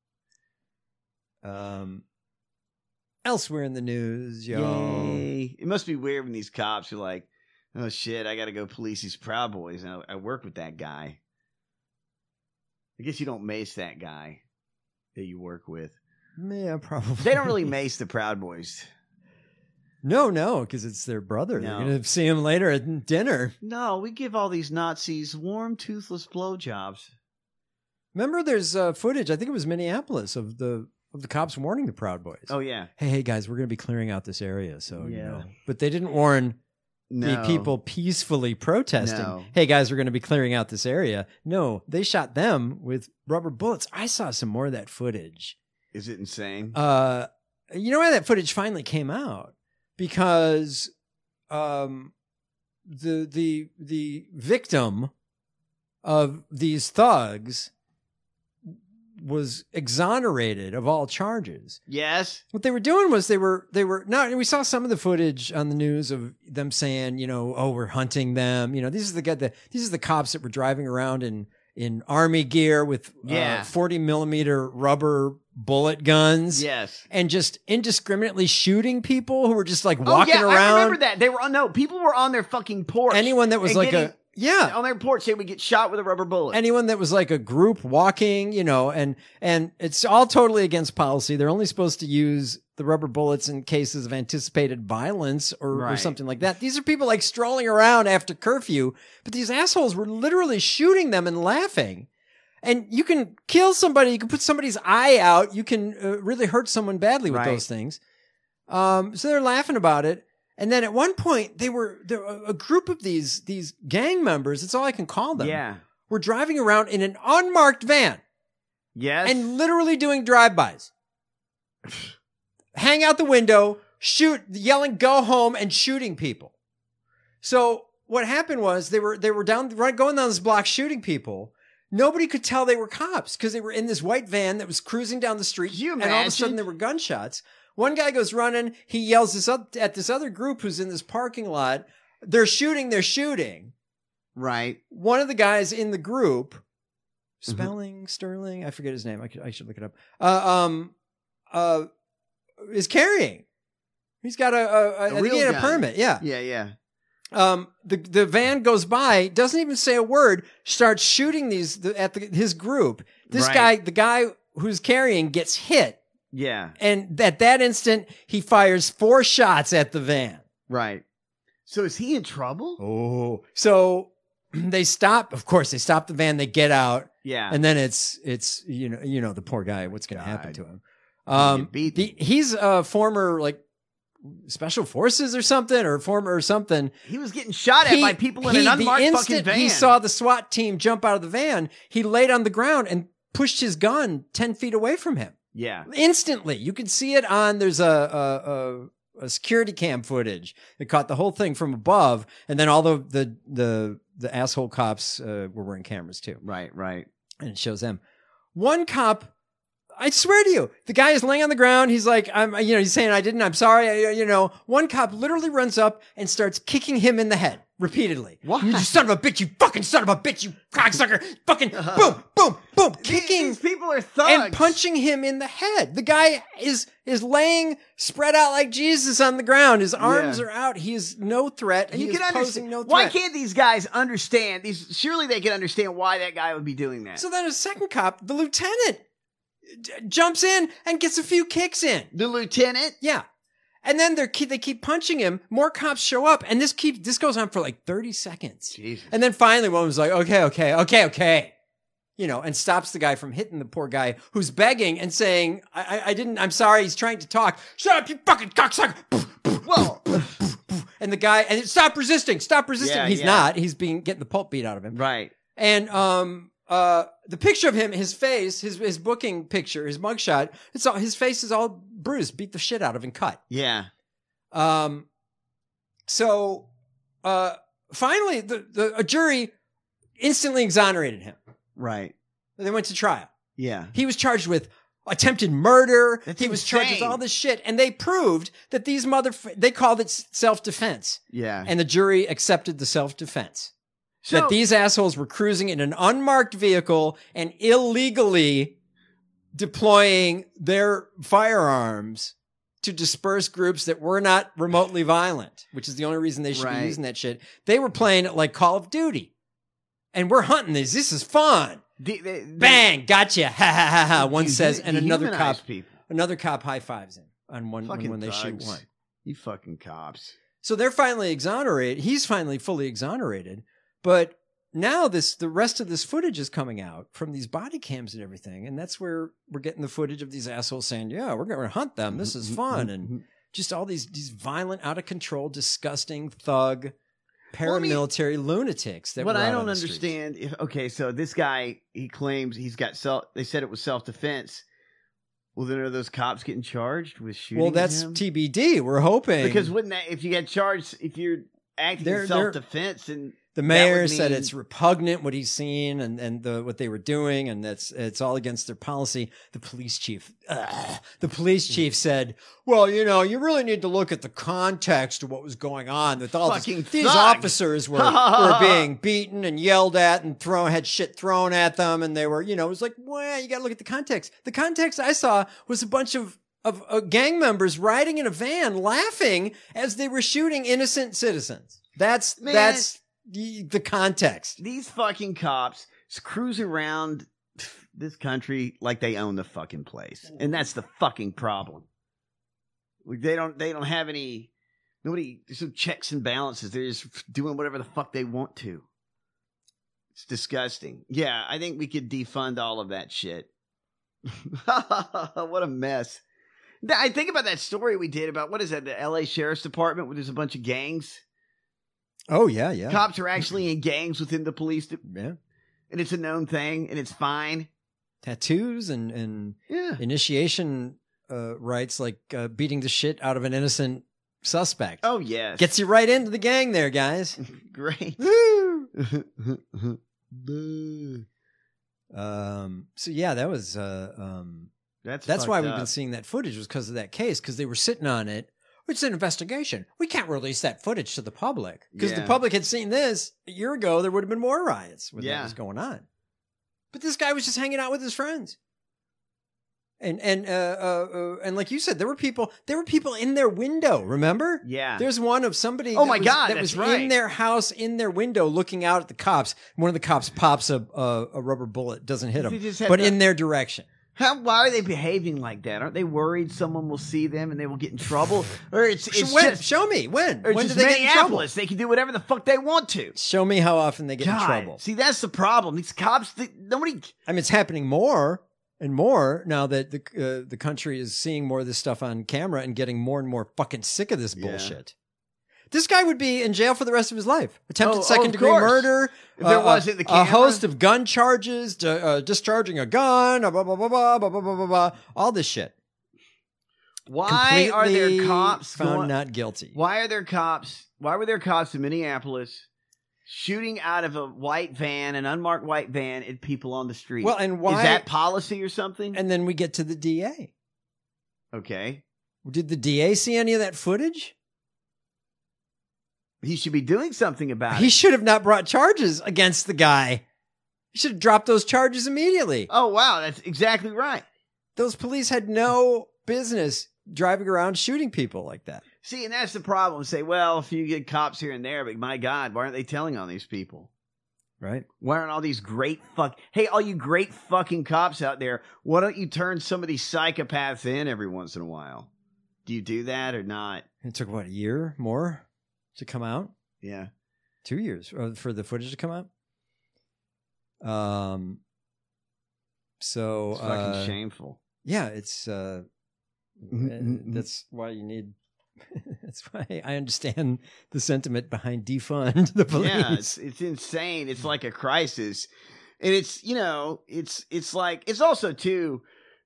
Elsewhere in the news, yo. Yay. It must be weird when these cops are like, oh shit, I got to go police these Proud Boys. And I work with that guy. I guess you don't mace that guy that you work with. Yeah, probably. They don't really mace the Proud Boys. No, because it's their brother. No. They're going to see him later at dinner. No, we give all these Nazis warm, toothless blowjobs. Remember, there's footage. I think it was Minneapolis of the cops warning the Proud Boys. Oh yeah. Hey guys, we're going to be clearing out this area. So Yeah. you know, but they didn't warn the people peacefully protesting. No. Hey guys, we're going to be clearing out this area. No, they shot them with rubber bullets. I saw some more of that footage. Is it insane? You know why that footage finally came out? Because the victim of these thugs was exonerated of all charges. Yes. What they were doing was they were no. We saw some of the footage on the news of them saying, you know, oh, we're hunting them. You know, these are the cops that were driving around in army gear with 40 millimeter rubber bullet guns. Yes. And just indiscriminately shooting people who were just like walking around. I remember that. They were people were on their fucking porch. Anyone that was like on their porch, they would get shot with a rubber bullet. Anyone that was like a group walking, you know, and it's all totally against policy. They're only supposed to use the rubber bullets in cases of anticipated violence or something like that. These are people like strolling around after curfew, but these assholes were literally shooting them and laughing. And you can kill somebody, you can put somebody's eye out, you can really hurt someone badly with those things. So they're laughing about it. And then at one point, there were a group of these gang members, that's all I can call them. Yeah. Were driving around in an unmarked van. Yes. And literally doing drive-bys. Hang out the window, shoot, yelling, go home, and shooting people. So what happened was they were going down this block shooting people. Nobody could tell they were cops because they were in this white van that was cruising down the street. And all of a sudden there were gunshots. One guy goes running. He yells this up at this other group who's in this parking lot. They're shooting. Right. One of the guys in the group, Sterling, I forget his name. I should look it up. Is carrying. He's got a permit. Yeah. Yeah. The van goes by, doesn't even say a word, starts shooting his group. This guy, the guy who's carrying, gets hit. Yeah. And at that instant, he fires 4 shots at the van. Right. So is he in trouble? Oh. So they stop. Of course, they stop the van. They get out. Yeah. And then it's the poor guy. What's going to happen to him? He's a former special forces or something. He was getting shot at by people in an unmarked fucking van. He saw the SWAT team jump out of the van. He laid on the ground and pushed his gun 10 feet away from him. Yeah. Instantly. You can see it on, there's a security cam footage that caught the whole thing from above. And then all the asshole cops were wearing cameras too. Right. And it shows them. One cop, I swear to you, the guy is laying on the ground. He's like, he's saying, I'm sorry. One cop literally runs up and starts kicking him in the head repeatedly. What? You son of a bitch, you fucking son of a bitch, you cocksucker. Fucking boom, boom, boom. Kicking. These people are thugs. And punching him in the head. The guy is laying spread out like Jesus on the ground. His arms are out. He is no threat. And he you is can posing no threat. Why can't these guys understand? Surely they can understand why that guy would be doing that. So then a second cop, the lieutenant, jumps in and gets a few kicks in. The lieutenant? Yeah. And then they keep punching him. More cops show up, and this goes on for like 30 seconds. Jesus. And then finally one was like, okay. And stops the guy from hitting the poor guy who's begging and saying, I'm sorry, he's trying to talk. Shut up, you fucking cocksucker. Well, and the guy, stop resisting. Yeah, he's not. He's getting the pulp beat out of him. Right. And the picture of him, his face, his booking picture, his mugshot, his face is all bruised, beat the shit out of and cut. Yeah. So finally a jury instantly exonerated him. Right. They went to trial. Yeah. He was charged with attempted murder. That's he was charged with insane. all this shit. And they proved that they called it self-defense. Yeah. And the jury accepted the self-defense. So, that these assholes were cruising in an unmarked vehicle and illegally deploying their firearms to disperse groups that were not remotely violent, which is the only reason they should be using that shit. They were playing it like Call of Duty. And we're hunting these. This is fun. Bang, gotcha. Ha ha ha ha. One says, and another cop high fives him on one when they shoot one. You fucking cops. So they're finally exonerated. He's finally fully exonerated. But now the rest of this footage is coming out from these body cams and everything. And that's where we're getting the footage of these assholes saying, yeah, we're going to hunt them. This is fun. And just all these violent, out of control, disgusting, thug, paramilitary lunatics. That what were I out don't on the understand, so this guy, he claims he's got they said it was self-defense. Well, then are those cops getting charged with shooting Well, that's him? TBD. We're hoping. Because wouldn't that, if you get charged, if you're acting in self-defense and the mayor said it's repugnant what he's seen and what they were doing, and it's all against their policy. The police chief said, well, you really need to look at the context of what was going on with all these officers were being beaten and yelled at and had shit thrown at them, and they were, it was like, well, you got to look at the context. The context I saw was a bunch of gang members riding in a van laughing as they were shooting innocent citizens. That's the context. These fucking cops cruise around this country like they own the fucking place, and that's the fucking problem. They don't have nobody. There's no checks and balances. They're just doing whatever the fuck they want to. It's disgusting. Yeah, I think we could defund all of that shit. What a mess. I think about that story we did about, what is that, the LA Sheriff's Department, where there's a bunch of gangs. Oh, yeah. Cops are actually in gangs within the police. Yeah. And it's a known thing, and it's fine. Tattoos and initiation rights, like beating the shit out of an innocent suspect. Oh, yes. Gets you right into the gang there, guys. Great. Woo! So, yeah, that was... That's why we've been seeing that footage, was because of that case, because they were sitting on it. It's an investigation. We can't release that footage to the public, because the public had seen this a year ago. There would have been more riots when that was going on. But this guy was just hanging out with his friends. And like you said, there were people in their window. Remember? Yeah. There's one of somebody. Oh my God, that that's was right. in their house, in their window, looking out at the cops. One of the cops pops a rubber bullet, doesn't hit They him, just had but the- in their direction. Why are they behaving like that? Aren't they worried someone will see them and they will get in trouble? Or it's When? just Show me when. Or When just do they get in trouble? Minneapolis. They can do whatever the fuck they want to. Show me how often they get in God, trouble. see, that's the problem. These cops, nobody. I mean, it's happening more and more now that the country is seeing more of this stuff on camera and getting more and more fucking sick of this bullshit. This guy would be in jail for the rest of his life. Attempted second-degree murder. If there wasn't the camera. A host of gun charges, discharging a gun, blah, blah, blah, blah, blah, blah, blah, blah, blah, all this shit. Why are there Completely cops found not guilty? Why are there cops? Why were there cops in Minneapolis shooting out of a white van, an unmarked white van, at people on the street? Well, and why is that policy or something? And then we get to the DA. Okay, did the DA see any of that footage? He should be doing something about it. He should have not brought charges against the guy. He should have dropped those charges immediately. Oh, wow. That's exactly right. Those police had no business driving around shooting people like that. See, and that's the problem. Say, well, a few good cops here and there, but my God, why aren't they telling on these people? Right. Why aren't all these hey, all you great fucking cops out there, why don't you turn some of these psychopaths in every once in a while? Do you do that or not? It took, what, a year more to come out? Yeah. 2 years for the footage to come out? So It's fucking shameful. Yeah, it's that's why you need that's why I understand the sentiment behind defund the police. Yeah, it's insane. It's like a crisis. And it's, it's like, it's also too,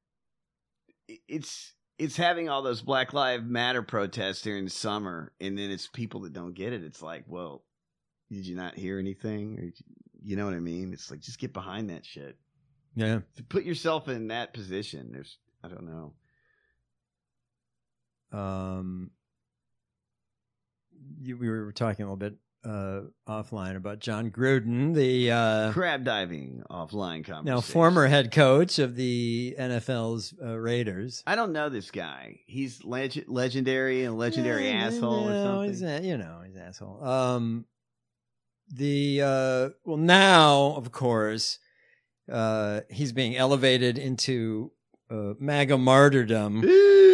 it's having all those Black Lives Matter protests during the summer, and then it's people that don't get it. It's like, well, did you not hear anything? Or, you know what I mean? It's like, just get behind that shit. Yeah. To put yourself in that position, I don't know. We were talking a little bit offline about John Gruden, the crab diving offline conversation. Now former head coach of the NFL's Raiders. I don't know this guy. He's legendary and legendary asshole or something. He's an asshole. Well, now of course he's being elevated into MAGA martyrdom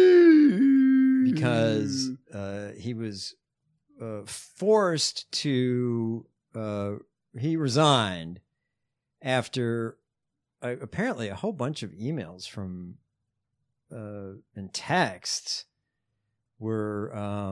because he was forced to he resigned after apparently a whole bunch of emails from and texts were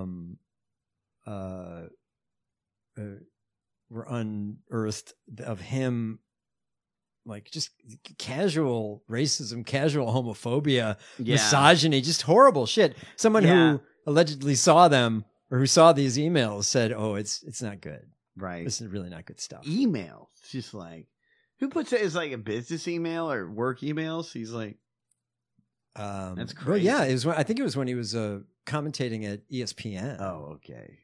unearthed of him, like just casual racism, casual homophobia, misogyny, just horrible shit. Someone who allegedly saw them or who saw these emails said, "Oh, it's not good. Right, this is really not good stuff." Emails, just like who puts it as like a business email or work emails? He's like, that's crazy. Well, yeah, it was. I think it was when he was commentating at ESPN. Oh, okay.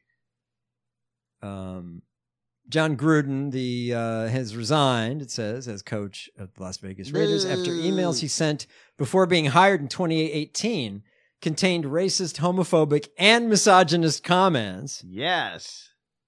John Gruden has resigned, it says, as coach of the Las Vegas Raiders after emails he sent before being hired in 2018 contained racist, homophobic, and misogynist comments. Yes.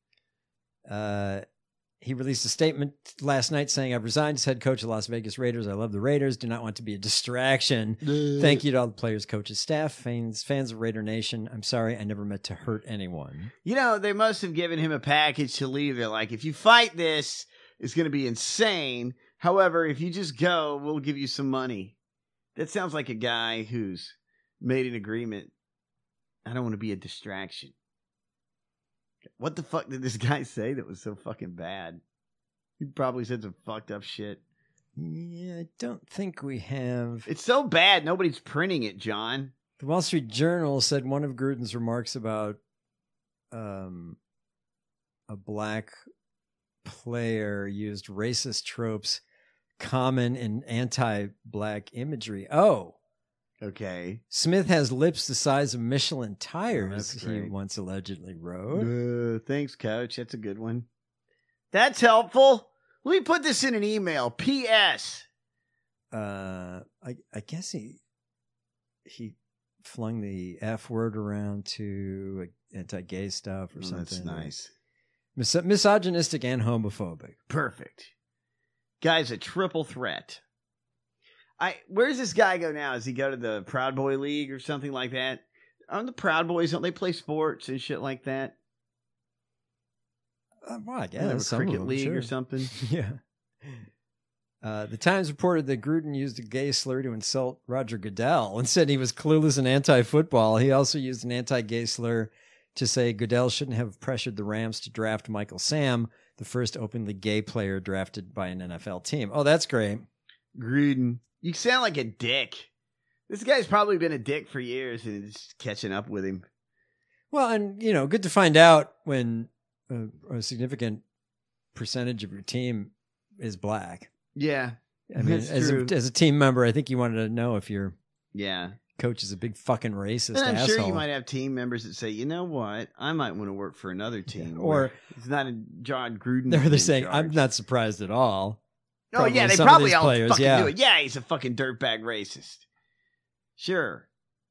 He released a statement last night saying, "I've resigned as head coach of Las Vegas Raiders. I love the Raiders. Do not want to be a distraction. Thank you to all the players, coaches, staff, fans of Raider Nation. I'm sorry. I never meant to hurt anyone." They must have given him a package to leave. They're like, if you fight this, it's going to be insane. However, if you just go, we'll give you some money. That sounds like a guy who's made an agreement. I don't want to be a distraction. What the fuck did this guy say that was so fucking bad? He probably said some fucked up shit. Yeah, I don't think we have. It's so bad, nobody's printing it, John. The Wall Street Journal said one of Gruden's remarks about a black player used racist tropes common in anti-black imagery. Oh. Okay. Smith has lips the size of Michelin tires, he once allegedly wrote. Thanks, Coach. That's a good one. That's helpful. Let me put this in an email. P.S. I guess he he flung the F word around to anti-gay stuff or something. That's nice. Misogynistic and homophobic. Perfect. Guy's a triple threat. Where's this guy go now? Does he go to the Proud Boy League or something like that? On the Proud Boys, don't they play sports and shit like that? Well, I They have guess a cricket league sure. or something. Yeah. The Times reported that Gruden used a gay slur to insult Roger Goodell and said he was clueless and anti-football. He also used an anti-gay slur to say Goodell shouldn't have pressured the Rams to draft Michael Sam, the first openly gay player drafted by an NFL team. Oh, that's great. Gruden, you sound like a dick. This guy's probably been a dick for years and it's catching up with him. Well, and, good to find out when a significant percentage of your team is black. Yeah. I mean, as a team member, I think you wanted to know if your coach is a big fucking racist And I'm asshole. sure you might have team members that say, you know what, I might want to work for another team. Or- where it's not a John Gruden. They're saying, I'm not surprised at all. Oh, yeah, they some of probably these all players, fucking yeah. do it. Yeah, he's a fucking dirtbag racist. Sure.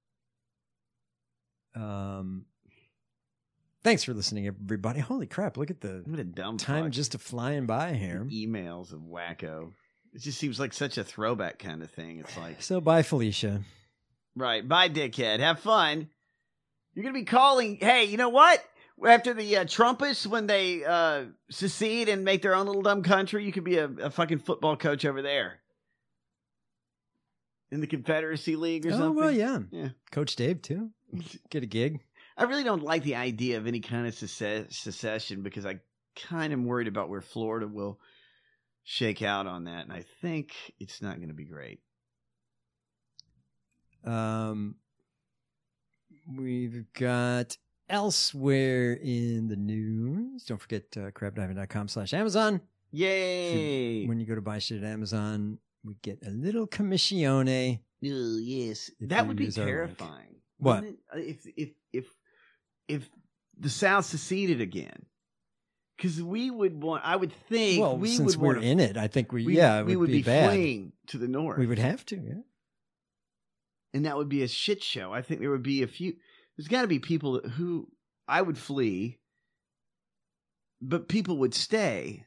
Thanks for listening, everybody. Holy crap, look at the What a dumb time fuck. just flying by here. Emails of wacko. It just seems like such a throwback kind of thing. It's like, So bye, Felicia. right, bye, dickhead. Have fun. You're going to be calling, hey, you know what? After the Trumpists, when they secede and make their own little dumb country, you could be a fucking football coach over there. In the Confederacy League or something. Oh, well, yeah. Yeah. Coach Dave, too. Get a gig. I really don't like the idea of any kind of secession because I kind of am worried about where Florida will shake out on that. And I think it's not going to be great. We've got elsewhere in the news. Don't forget crabdiving.com/Amazon. Yay! When you go to buy shit at Amazon, we get a little commissione. Oh, yes. If That you would be use our link. terrifying. What? Wouldn't it? If the South seceded again. Because we would want, I would think, Well, we since would we're want in it, I think it we would be bad. fleeing to the north. We would have to, yeah. And that would be a shit show. I think there would be there's got to be people who I would flee, but people would stay.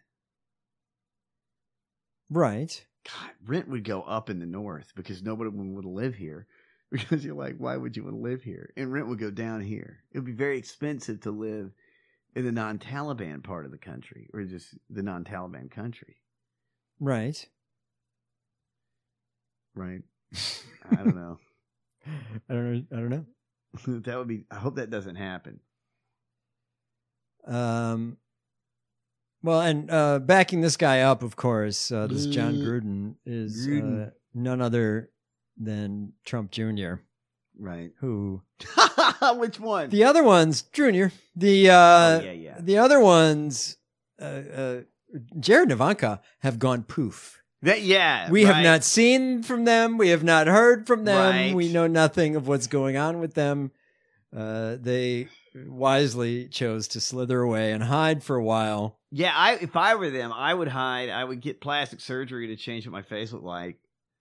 Right. God, rent would go up in the north because nobody would live here. Because you're like, why would you want to live here? And rent would go down here. It would be very expensive to live in the non-Taliban part of the country, or just the non-Taliban country. Right. Right. I don't know. I don't know. That would be, I hope that doesn't happen. Well, and backing this guy up, of course, this John Gruden is none other than Trump Jr. Right. Who? Which one? The other ones, Jr. The other ones, Jared and Ivanka have gone poof. We have not seen from them. We have not heard from them. Right. We know nothing of what's going on with them. They wisely chose to slither away and hide for a while. Yeah, if I were them, I would hide. I would get plastic surgery to change what my face looked like.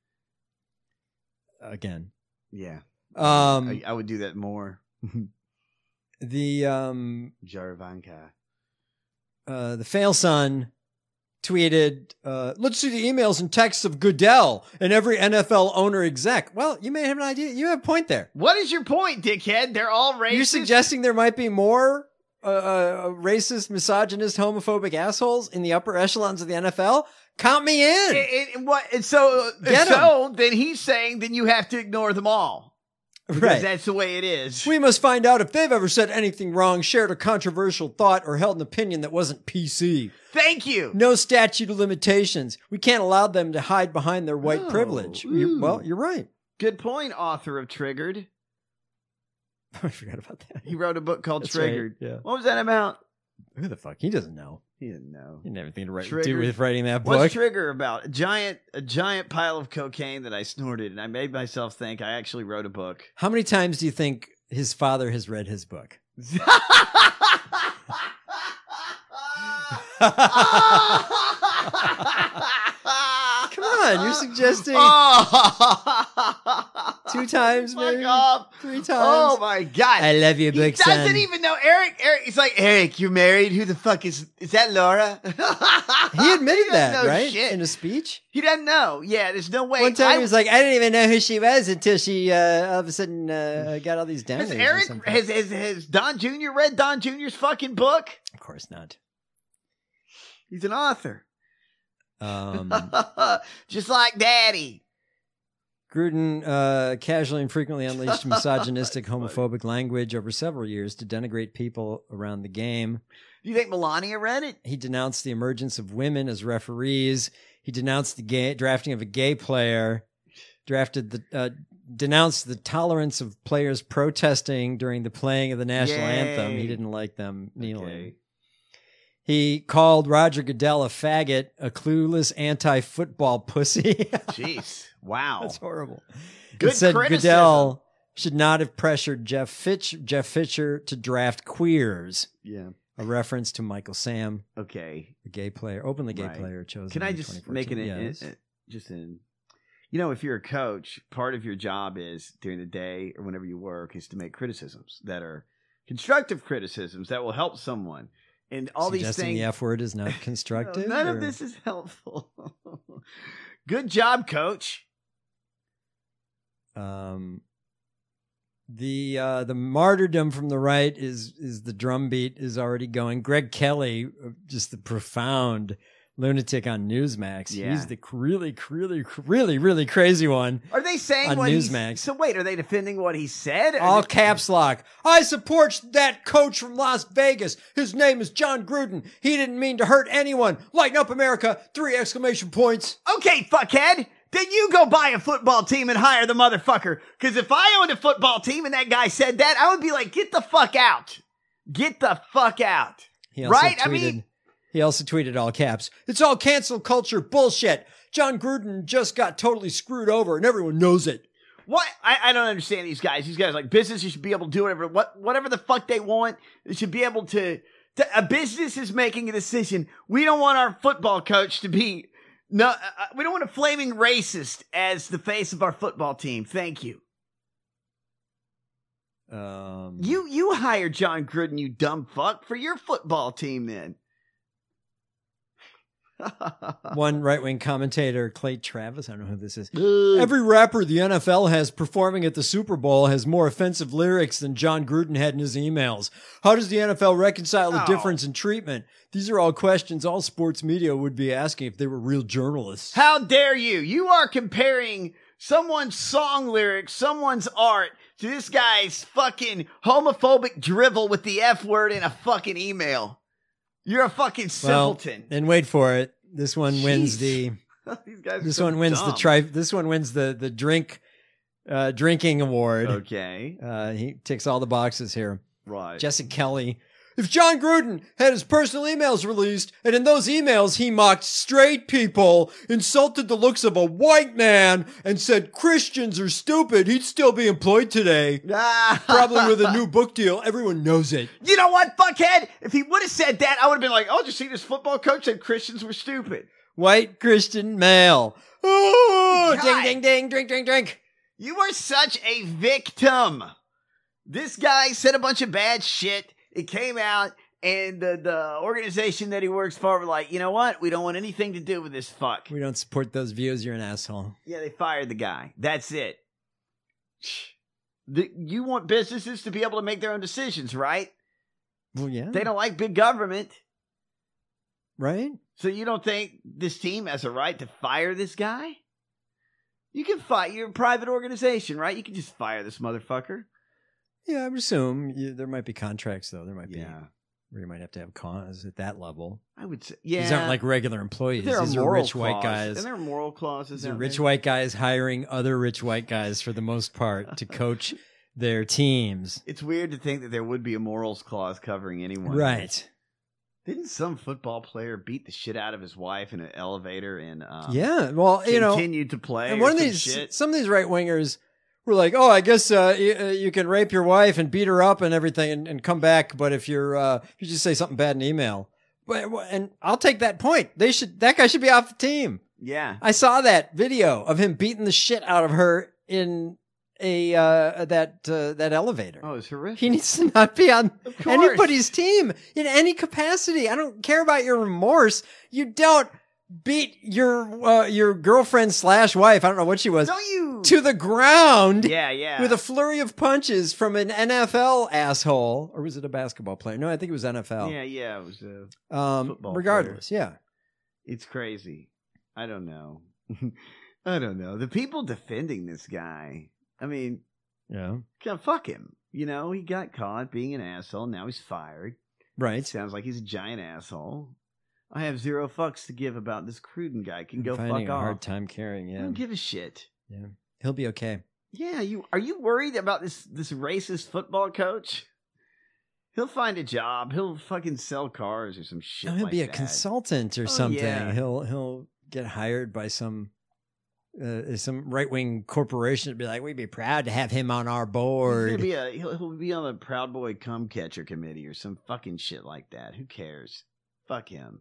Again. Yeah. I would do that more. The Jaravanka. The fail son tweeted, let's see the emails and texts of Goodell and every NFL owner exec. Well, you may have an idea. You have a point there. What is your point, dickhead? They're all racist. You're suggesting there might be more racist, misogynist, homophobic assholes in the upper echelons of the NFL? Count me in. Then he's saying then you have to ignore them all. Because Right. that's the way it is. We must find out if they've ever said anything wrong, shared a controversial thought, or held an opinion that wasn't PC. Thank you. No statute of limitations. We can't allow them to hide behind their white privilege. You're right. Good point, author of Triggered. I forgot about that. He wrote a book called That's Triggered. right, yeah. What was that about? Who the fuck? He doesn't know. He didn't know. He didn't have anything to do Triggered. with writing that book. What's Trigger about? A giant pile of cocaine that I snorted, and I made myself think I actually wrote a book. How many times do you think his father has read his book? Come on, you're suggesting 2 times, Fuck maybe off. 3 times. Oh my God. I love you, He big son. doesn't even know Eric. He's like, Eric, you married? Who the fuck is that Laura? He admitted that, know right? shit. In a speech? He doesn't know. Yeah, there's no way. One time he was like, I didn't even know who she was until she all of a sudden got all these downloads. Has Eric, has Don Jr. read Don Jr.'s fucking book? Of course not. He's an author. Um, Just like Daddy. Gruden casually and frequently unleashed misogynistic, homophobic language over several years to denigrate people around the game. Do you think Melania read it? He denounced the emergence of women as referees. He denounced the drafting of a gay player. Denounced the tolerance of players protesting during the playing of the national anthem. He didn't like them kneeling. Okay. He called Roger Goodell a faggot, a clueless anti-football pussy. Jeez. Wow. That's horrible. Good It said criticism. Goodell should not have pressured Jeff Fisher to draft queers. Yeah. A reference to Michael Sam. Okay. A gay player, openly gay Right. player chosen. Can I in just 2014. make Yes. if you're a coach, part of your job is during the day or whenever you work is to make criticisms that are constructive criticisms that will help someone. And all these Suggesting things. the F word is not constructive? None or- of this is helpful. Good job, coach. The martyrdom from the right is the drum beat is already going. Greg Kelly, just the profound lunatic on Newsmax. Yeah. He's the really crazy one. Are they saying on what Newsmax? So wait, are they defending what he said? Or All did- caps lock. I support that coach from Las Vegas. His name is John Gruden. He didn't mean to hurt anyone. Lighten up America. 3 exclamation points. Okay, fuckhead. Then you go buy a football team and hire the motherfucker. Because if I owned a football team and that guy said that, I would be like, get the fuck out. Get the fuck out. He also Right? He also tweeted all caps. It's all cancel culture bullshit. John Gruden just got totally screwed over and everyone knows it. What? I don't understand these guys. These guys like businesses should be able to do whatever the fuck they want. They should be able to a business is making a decision. We don't want our football coach to be we don't want a flaming racist as the face of our football team. Thank you. You hired John Gruden, you dumb fuck, for your football team then. One right-wing commentator, Clay Travis, I don't know who this is. Every rapper the NFL has performing at the Super Bowl has more offensive lyrics than John Gruden had in his emails. How does the NFL reconcile the difference in treatment? These are all questions all sports media would be asking if they were real journalists. How dare you? You are comparing someone's song lyrics, someone's art, to this guy's fucking homophobic drivel with the F word in a fucking email. You're a fucking simpleton. Well, and wait for it. This one wins the. These guys are This so one wins dumb. This one wins the drinking award. Okay. He ticks all the boxes here. Right. Jesse Kelly. If John Gruden had his personal emails released, and in those emails he mocked straight people, insulted the looks of a white man, and said Christians are stupid, he'd still be employed today. Probably with a new book deal. Everyone knows it. You know what, fuckhead? If he would have said that, I would have been like, oh, did you see this football coach said Christians were stupid? White Christian male. Oh, God. ding, ding, ding, drink, drink, drink. You are such a victim. This guy said a bunch of bad shit. It came out, and the organization that he works for were like, you know what? We don't want anything to do with this fuck. We don't support those views. You're an asshole. Yeah, they fired the guy. That's it. You want businesses to be able to make their own decisions, right? Well, yeah. They don't like big government. Right? So you don't think this team has a right to fire this guy? You can fire. You're a private organization, right? You can just fire this motherfucker. Yeah, I would assume there might be contracts, though. There might be where you might have to have cons at that level. I would say, yeah. These aren't like regular employees. There are These are moral rich white guys. And there are moral clauses. These are out rich there. white guys hiring other rich white guys for the most part to coach their teams. It's weird to think that there would be a morals clause covering anyone. Right. Didn't some football player beat the shit out of his wife in an elevator and Yeah, well, you know, continued to play? and or one of some these, shit? some of these right wingers were like, "Oh, I guess you can rape your wife and beat her up and everything, and come back, but if you just say something bad in email." And I'll take that point. That guy should be off the team. Yeah, I saw that video of him beating the shit out of her in that elevator. Oh, it's horrific. He needs to not be on anybody's team in any capacity. I don't care about your remorse. You don't beat your girlfriend / wife, I don't know what she was, to the ground. Yeah. With a flurry of punches from an NFL asshole. Or was it a basketball player? No, I think it was NFL. Yeah, it was a football regardless, player. yeah. It's crazy. I don't know. I don't know. The people defending this guy, I mean, yeah, fuck him. You know, he got caught being an asshole. Now he's fired. Right. Sounds like he's a giant asshole. I have zero fucks to give about this Cruden guy. Can go fuck Finding a off. hard time caring, yeah. I don't give a shit. Yeah. He'll be okay. Yeah, are you worried about this racist football coach? He'll find a job. He'll fucking sell cars or some shit. He'll like be a that. consultant or something. Yeah. He'll get hired by some right-wing corporation to be like, we'd be proud to have him on our board. He'll be on the Proud Boy Cum Catcher committee or some fucking shit like that. Who cares? Fuck him.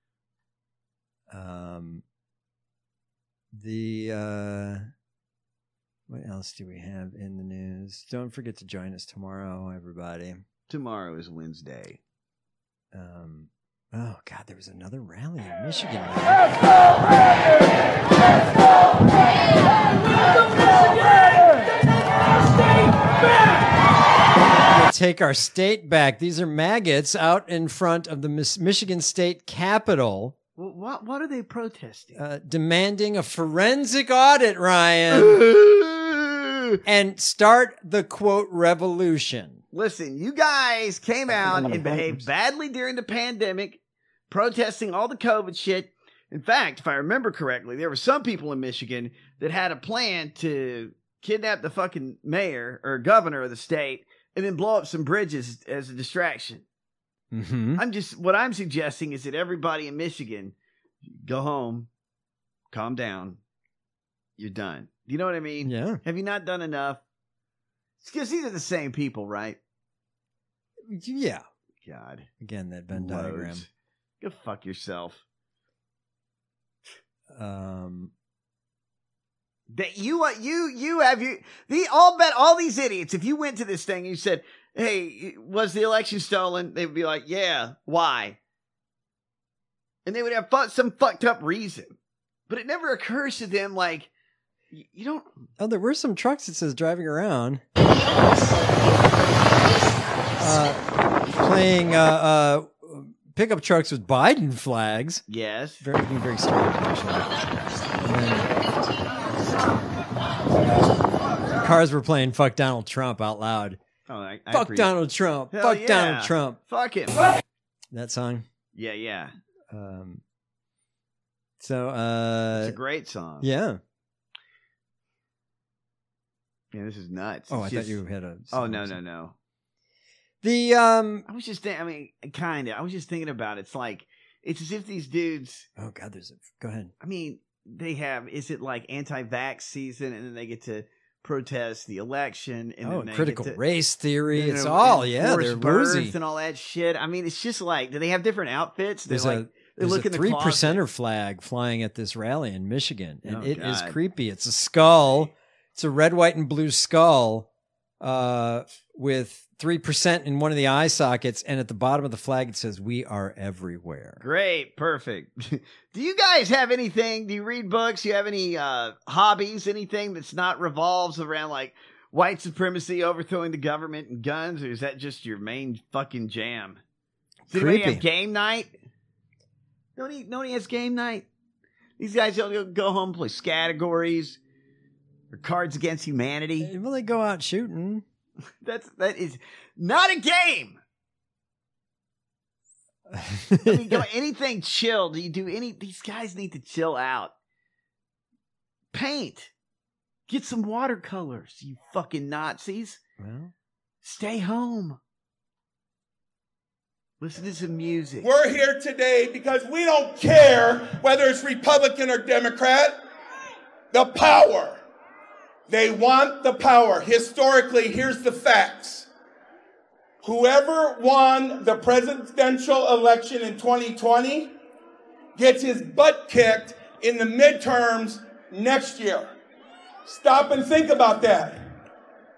What else do we have in the news? Don't forget to join us tomorrow, everybody. Tomorrow is Wednesday. Oh God, there was another rally in Michigan. We'll take our state back. These are maggots out in front of the Michigan State Capitol. Well, what are they protesting? Demanding a forensic audit, Ryan, and start the quote revolution. Listen, you guys came out and behaved badly during the pandemic, protesting all the COVID shit. In fact, if I remember correctly, there were some people in Michigan that had a plan to kidnap the fucking mayor or governor of the state and then blow up some bridges as a distraction. Mm-hmm. What I'm suggesting is that everybody in Michigan go home, calm down. You're done. You know what I mean? Yeah. Have you not done enough? It's because these are the same people, right? Yeah. God. Again, that Venn diagram. Go fuck yourself. That all these idiots, if you went to this thing and you said, hey, was the election stolen? They would be like, yeah, why? And they would have some fucked up reason. But it never occurs to them, like, you don't... Oh, there were some trucks, it says, driving around. Playing pickup trucks with Biden flags. Yes. Very strange, actually. Cars were playing Fuck Donald Trump out loud. Oh, Fuck Donald Trump. Hell Fuck yeah. Donald Trump. Fuck him. That song? Yeah. It's a great song. Yeah. Yeah, this is nuts. Oh, I thought you had a... Oh, no. I was just thinking, I was just thinking about it. It's like, it's as if these dudes... Oh, God, go ahead. I mean, is it like anti-vax season and then they get to protest the election? And then they critical get to, race theory. It's and all, yeah, they're births woozy. and all that shit. I mean, it's just like, do they have different outfits? There's they look in the 3%er flag flying at this rally in Michigan, and it is God. creepy. It's a skull. It's a red, white, and blue skull with 3% in one of the eye sockets, and at the bottom of the flag it says, "We are everywhere." Great, perfect. Do you guys have anything? Do you read books? Do you have any hobbies? Anything that's not revolves around like white supremacy, overthrowing the government, and guns, or is that just your main fucking jam? Does anybody have game night? Nobody has game night. These guys don't go home and play categories or Cards Against Humanity. Well, they go out shooting. That is not a game. I mean, anything chill. Do you do any? These guys need to chill out. Paint. Get some watercolors, you fucking Nazis. Well, stay home. Listen to some music. We're here today because we don't care whether it's Republican or Democrat. The power. They want the power. Historically, here's the facts. Whoever won the presidential election in 2020 gets his butt kicked in the midterms next year. Stop and think about that.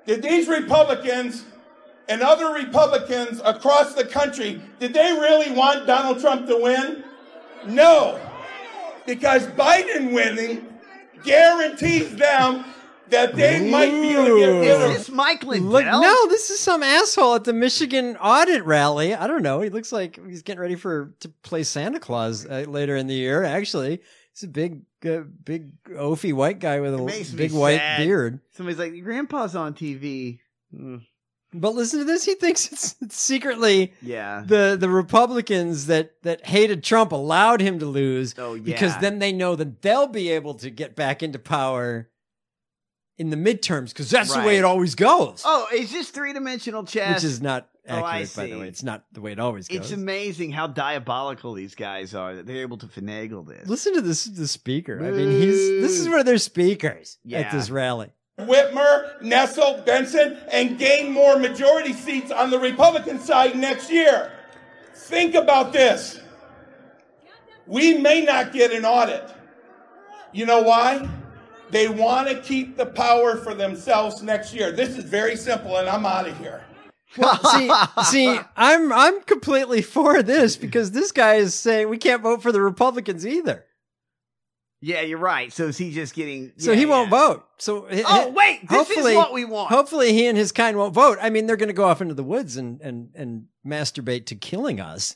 Did these Republicans and other Republicans across the country, did they really want Donald Trump to win? No. Because Biden winning guarantees them that they might be able to get rid of. Is this Mike Lindell? Look, no, this is some asshole at the Michigan audit rally. I don't know. He looks like he's getting ready to play Santa Claus later in the year. Actually, he's a big oafy white guy with a big white beard. Somebody's like, "Your grandpa's on TV." But listen to this. He thinks it's secretly Yeah. the Republicans that hated Trump allowed him to lose. Oh, yeah. Because then they know that they'll be able to get back into power in the midterms, because that's the way it always goes. Oh, it's just three-dimensional chess. Which is not Oh, I accurate, by the see. way. It's not the way it always goes. It's amazing how diabolical these guys are that they're able to finagle this. Listen to the speaker. I mean, this is one of their speakers at Yeah. this rally. Whitmer, Nessel, Benson, and gain more majority seats on the Republican side next year. Think about this. We may not get an audit. You know why? They want to keep the power for themselves next year. This is very simple, and I'm out of here. Well, see, I'm completely for this, because this guy is saying we can't vote for the Republicans either. Yeah, you're right. So is he just getting... So he won't vote. So Oh, wait, this is what we want. Hopefully he and his kind won't vote. I mean, they're going to go off into the woods and masturbate to killing us.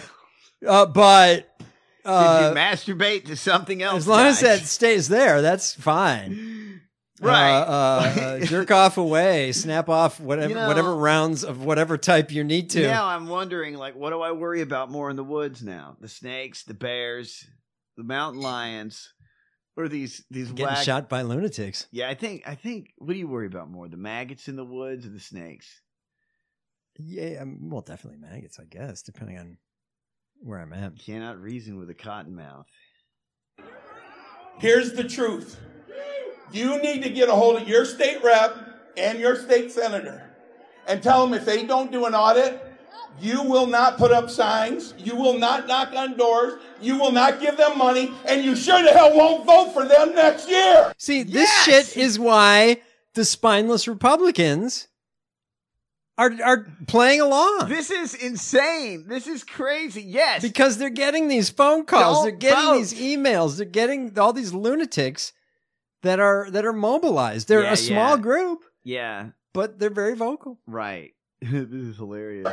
But... Did you masturbate to something else? As long as guys? that stays there, that's fine. Right. Jerk off away, snap off whatever You know- whatever rounds of whatever type you need to. Now I'm wondering, like, what do I worry about more in the woods now? The snakes, the bears, the mountain lions, or these Getting shot by lunatics. Yeah, I think. What do you worry about more? The maggots in the woods or the snakes? Yeah, well, definitely maggots, I guess, depending on where I'm at. Cannot reason with a cottonmouth. Here's the truth. You need to get a hold of your state rep and your state senator and tell them if they don't do an audit, you will not put up signs, you will not knock on doors, you will not give them money, and you sure the hell won't vote for them next year. See, this shit is why the spineless Republicans are playing along. This is insane. This is crazy. Yes. Because they're getting these phone calls, Don't they're getting vote. these emails, they're getting all these lunatics that are mobilized. They're a small group, Yeah. but they're very vocal. Right. This is hilarious.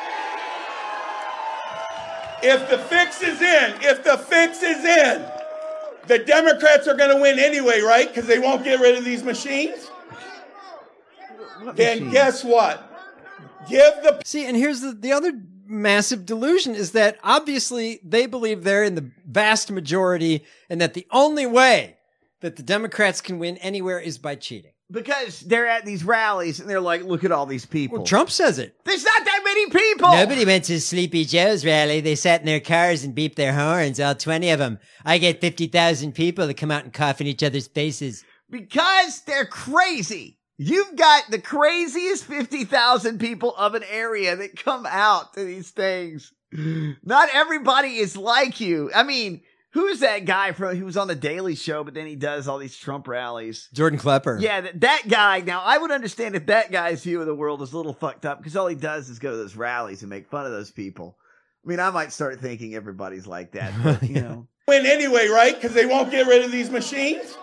If the fix is in, the Democrats are going to win anyway, right? Because they won't get rid of these machines. Then guess what? See, and here's the other massive delusion is that obviously they believe they're in the vast majority and that the only way that the Democrats can win anywhere is by cheating. Because they're at these rallies and they're like, look at all these people. Well, Trump says it. There's not that many people. Nobody went to Sleepy Joe's rally. They sat in their cars and beeped their horns, all 20 of them. I get 50,000 people to come out and cough in each other's faces. Because they're crazy. You've got the craziest 50,000 people of an area that come out to these things. Not everybody is like you. I mean, who is that guy he was on the Daily Show, but then he does all these Trump rallies? Jordan Klepper. Yeah, that guy. Now, I would understand if that guy's view of the world is a little fucked up because all he does is go to those rallies and make fun of those people. I mean, I might start thinking everybody's like that, but, you know. Win anyway, right? Because they won't get rid of these machines.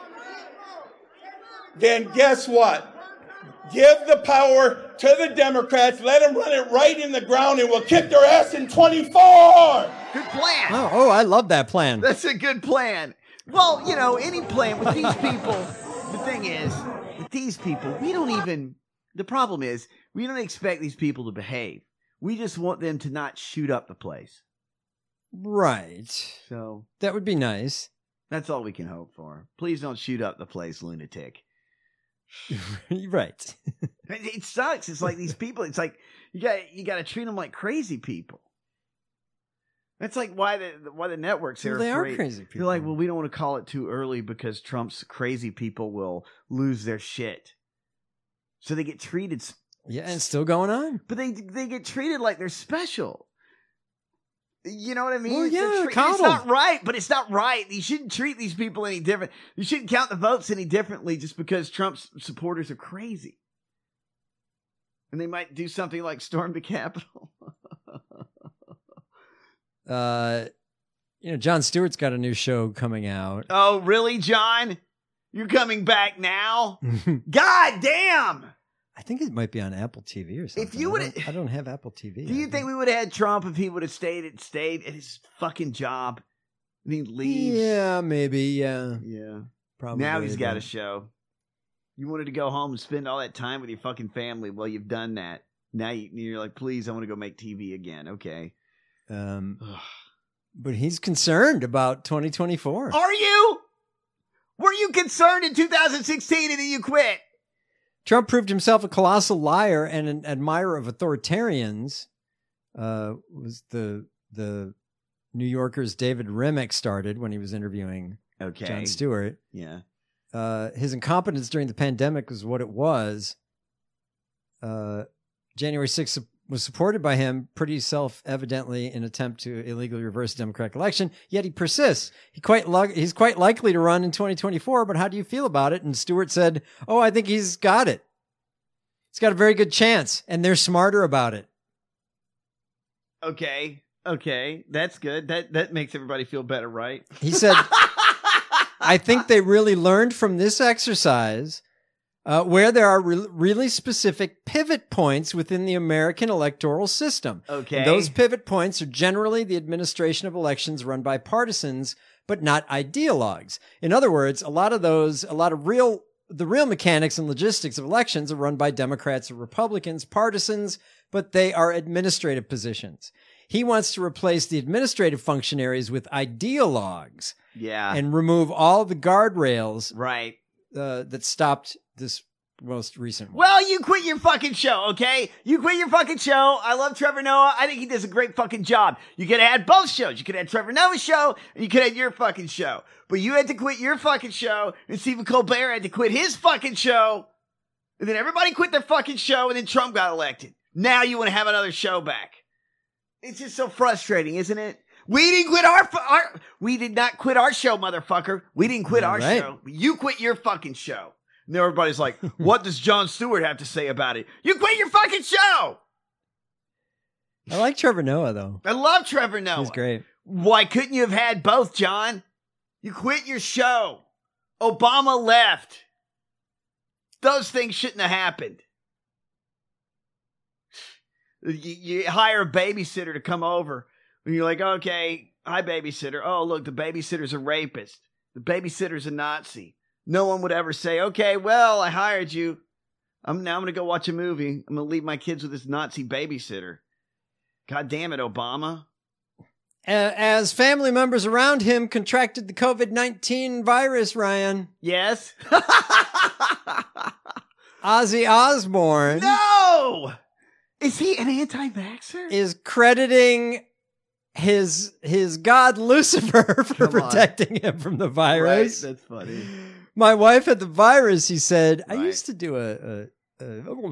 Then guess what? Give the power to the Democrats. Let them run it right in the ground and we'll kick their ass in 24. Good plan. Oh, I love that plan. That's a good plan. Well, you know, any plan with these people, the thing is, with these people, the problem is, we don't expect these people to behave. We just want them to not shoot up the place. Right. So that would be nice. That's all we can hope for. Please don't shoot up the place, lunatic. Right. It sucks. It's like these people. It's like you got to treat them like crazy people. That's like why the networks Well, are they are afraid. crazy people. They're like, well, we don't want to call it too early because Trump's crazy people will lose their shit. So they get treated. Yeah, and it's still going on. But they get treated like they're special. You know what I mean? Well, yeah, it's not right, but it's not right. You shouldn't treat these people any different. You shouldn't count the votes any differently just because Trump's supporters are crazy. And they might do something like storm the Capitol. Jon Stewart's got a new show coming out. Oh, really, John? You're coming back now? God damn! I think it might be on Apple TV or something. If you would, I don't have Apple TV. Do you think we would have had Trump if he would have stayed at his fucking job? And he leaves. Yeah, maybe. Yeah. Probably. Now he's got a show. You wanted to go home and spend all that time with your fucking family. Well, you've done that. Now you're like, please, I want to go make TV again. Okay. But he's concerned about 2024. Are you? Were you concerned in 2016 and then you quit? Trump proved himself a colossal liar and an admirer of authoritarians. Was the New Yorker's David Remnick started when he was interviewing Jon Stewart. Yeah. His incompetence during the pandemic was what it was. January 6th was supported by him pretty self-evidently in an attempt to illegally reverse the Democratic election, yet he persists. He's quite likely to run in 2024, but how do you feel about it? And Stewart said, I think he's got it. He's got a very good chance, and they're smarter about it. Okay, that's good. That makes everybody feel better, right? He said, I think they really learned from this exercise where there are really specific pivot points within the American electoral system. Okay. And those pivot points are generally the administration of elections run by partisans, but not ideologues. In other words, the real mechanics and logistics of elections are run by Democrats or Republicans, partisans, but they are administrative positions. He wants to replace the administrative functionaries with ideologues. Yeah. And remove all the guardrails. Right. That stopped this most recent one. Well, you quit your fucking show, okay? You quit your fucking show. I love Trevor Noah. I think he does a great fucking job. You could have had both shows. You could have had Trevor Noah's show, and you could have had your fucking show. But you had to quit your fucking show, and Stephen Colbert had to quit his fucking show, and then everybody quit their fucking show, and then Trump got elected. Now you want to have another show back. It's just so frustrating, isn't it? We didn't quit we did not quit our show, motherfucker. We didn't quit our show. You quit your fucking show. And everybody's like, what does Jon Stewart have to say about it? You quit your fucking show. I like Trevor Noah, though. I love Trevor Noah. He's great. Why couldn't you have had both, John? You quit your show. Obama left. Those things shouldn't have happened. You hire a babysitter to come over. And you're like, okay, hi, babysitter. Oh, look, the babysitter's a rapist. The babysitter's a Nazi. No one would ever say, okay, well, I hired you. I'm going to go watch a movie. I'm going to leave my kids with this Nazi babysitter. God damn it, Obama. As family members around him contracted the COVID-19 virus, Ryan. Yes? Ozzy Osbourne. No! Is he an anti-vaxxer? Is crediting his god Lucifer for protecting him from the virus. Right, that's funny. My wife had the virus, he said. Right. I used to do but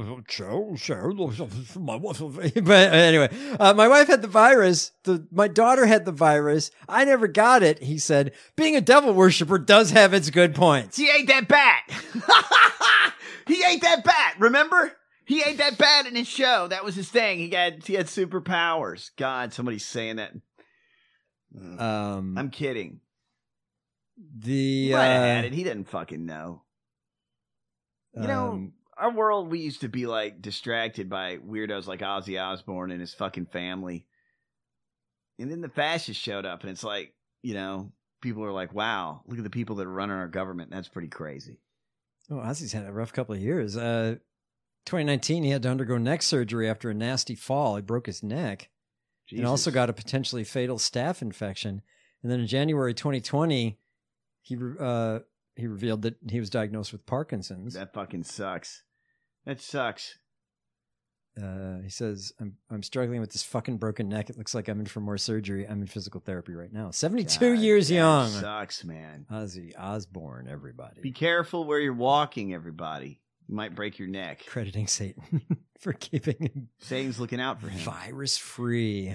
anyway, my wife had the virus. My daughter had the virus. I never got it, he said. Being a devil worshiper does have its good points. He ate that bat. He ate that bat, remember? He ate that bat in his show. That was his thing. He had superpowers. God, somebody's saying that. I'm kidding. He might have had it. He didn't fucking know. You know, our world, we used to be like distracted by weirdos like Ozzy Osbourne and his fucking family. And then the fascists showed up, and it's like, you know, people are like, wow, look at the people that are running our government. That's pretty crazy. Oh, Ozzy's had a rough couple of years. 2019, he had to undergo neck surgery after a nasty fall. He broke his neck. Jesus. And also got a potentially fatal staph infection. And then in January 2020, he revealed that he was diagnosed with Parkinson's. That fucking sucks. That sucks. He says, I'm struggling with this fucking broken neck. It looks like I'm in for more surgery. I'm in physical therapy right now. 72 years young. Sucks, man. Ozzy Osbourne, everybody. Be careful where you're walking, everybody. You might break your neck. Crediting Satan for keeping him. Satan's looking out for him. Virus-free.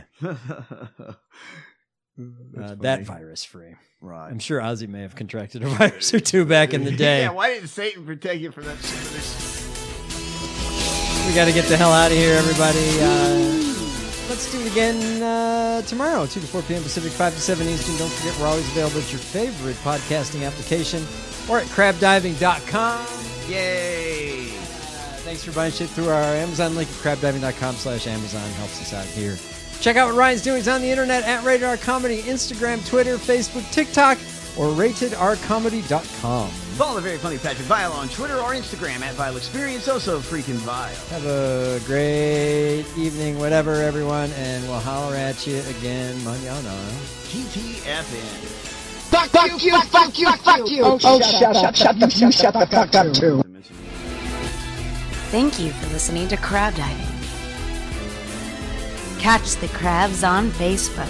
That virus-free. Right. I'm sure Ozzy may have contracted a virus or two back in the day. Yeah, why didn't Satan protect you from that shit? We got to get the hell out of here, everybody. Let's do it again tomorrow, 2 to 4 p.m. Pacific, 5 to 7 Eastern. Don't forget, we're always available at your favorite podcasting application or at crabdiving.com. Yay! Thanks for buying shit through our Amazon link at crabdiving.com/Amazon. Helps us out here. Check out what Ryan's doing on the internet at Rated R Comedy, Instagram, Twitter, Facebook, TikTok, or ratedrcomedy.com. Follow the very funny Patrick Vile on Twitter or Instagram at Vile Experience, also freaking Vile. Have a great evening, whatever, everyone, and we'll holler at you again mañana. TTFN. Fuck you, fuck you, fuck you. Oh, shut up. Shut the fuck up, too. Thank you for listening to Crab Diving. Catch the crabs on Facebook,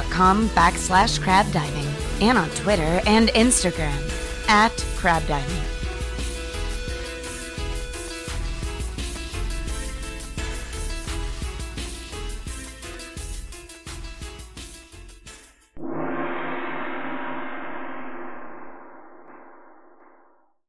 facebook.com/crabdiving, and on Twitter and Instagram @crabdiving.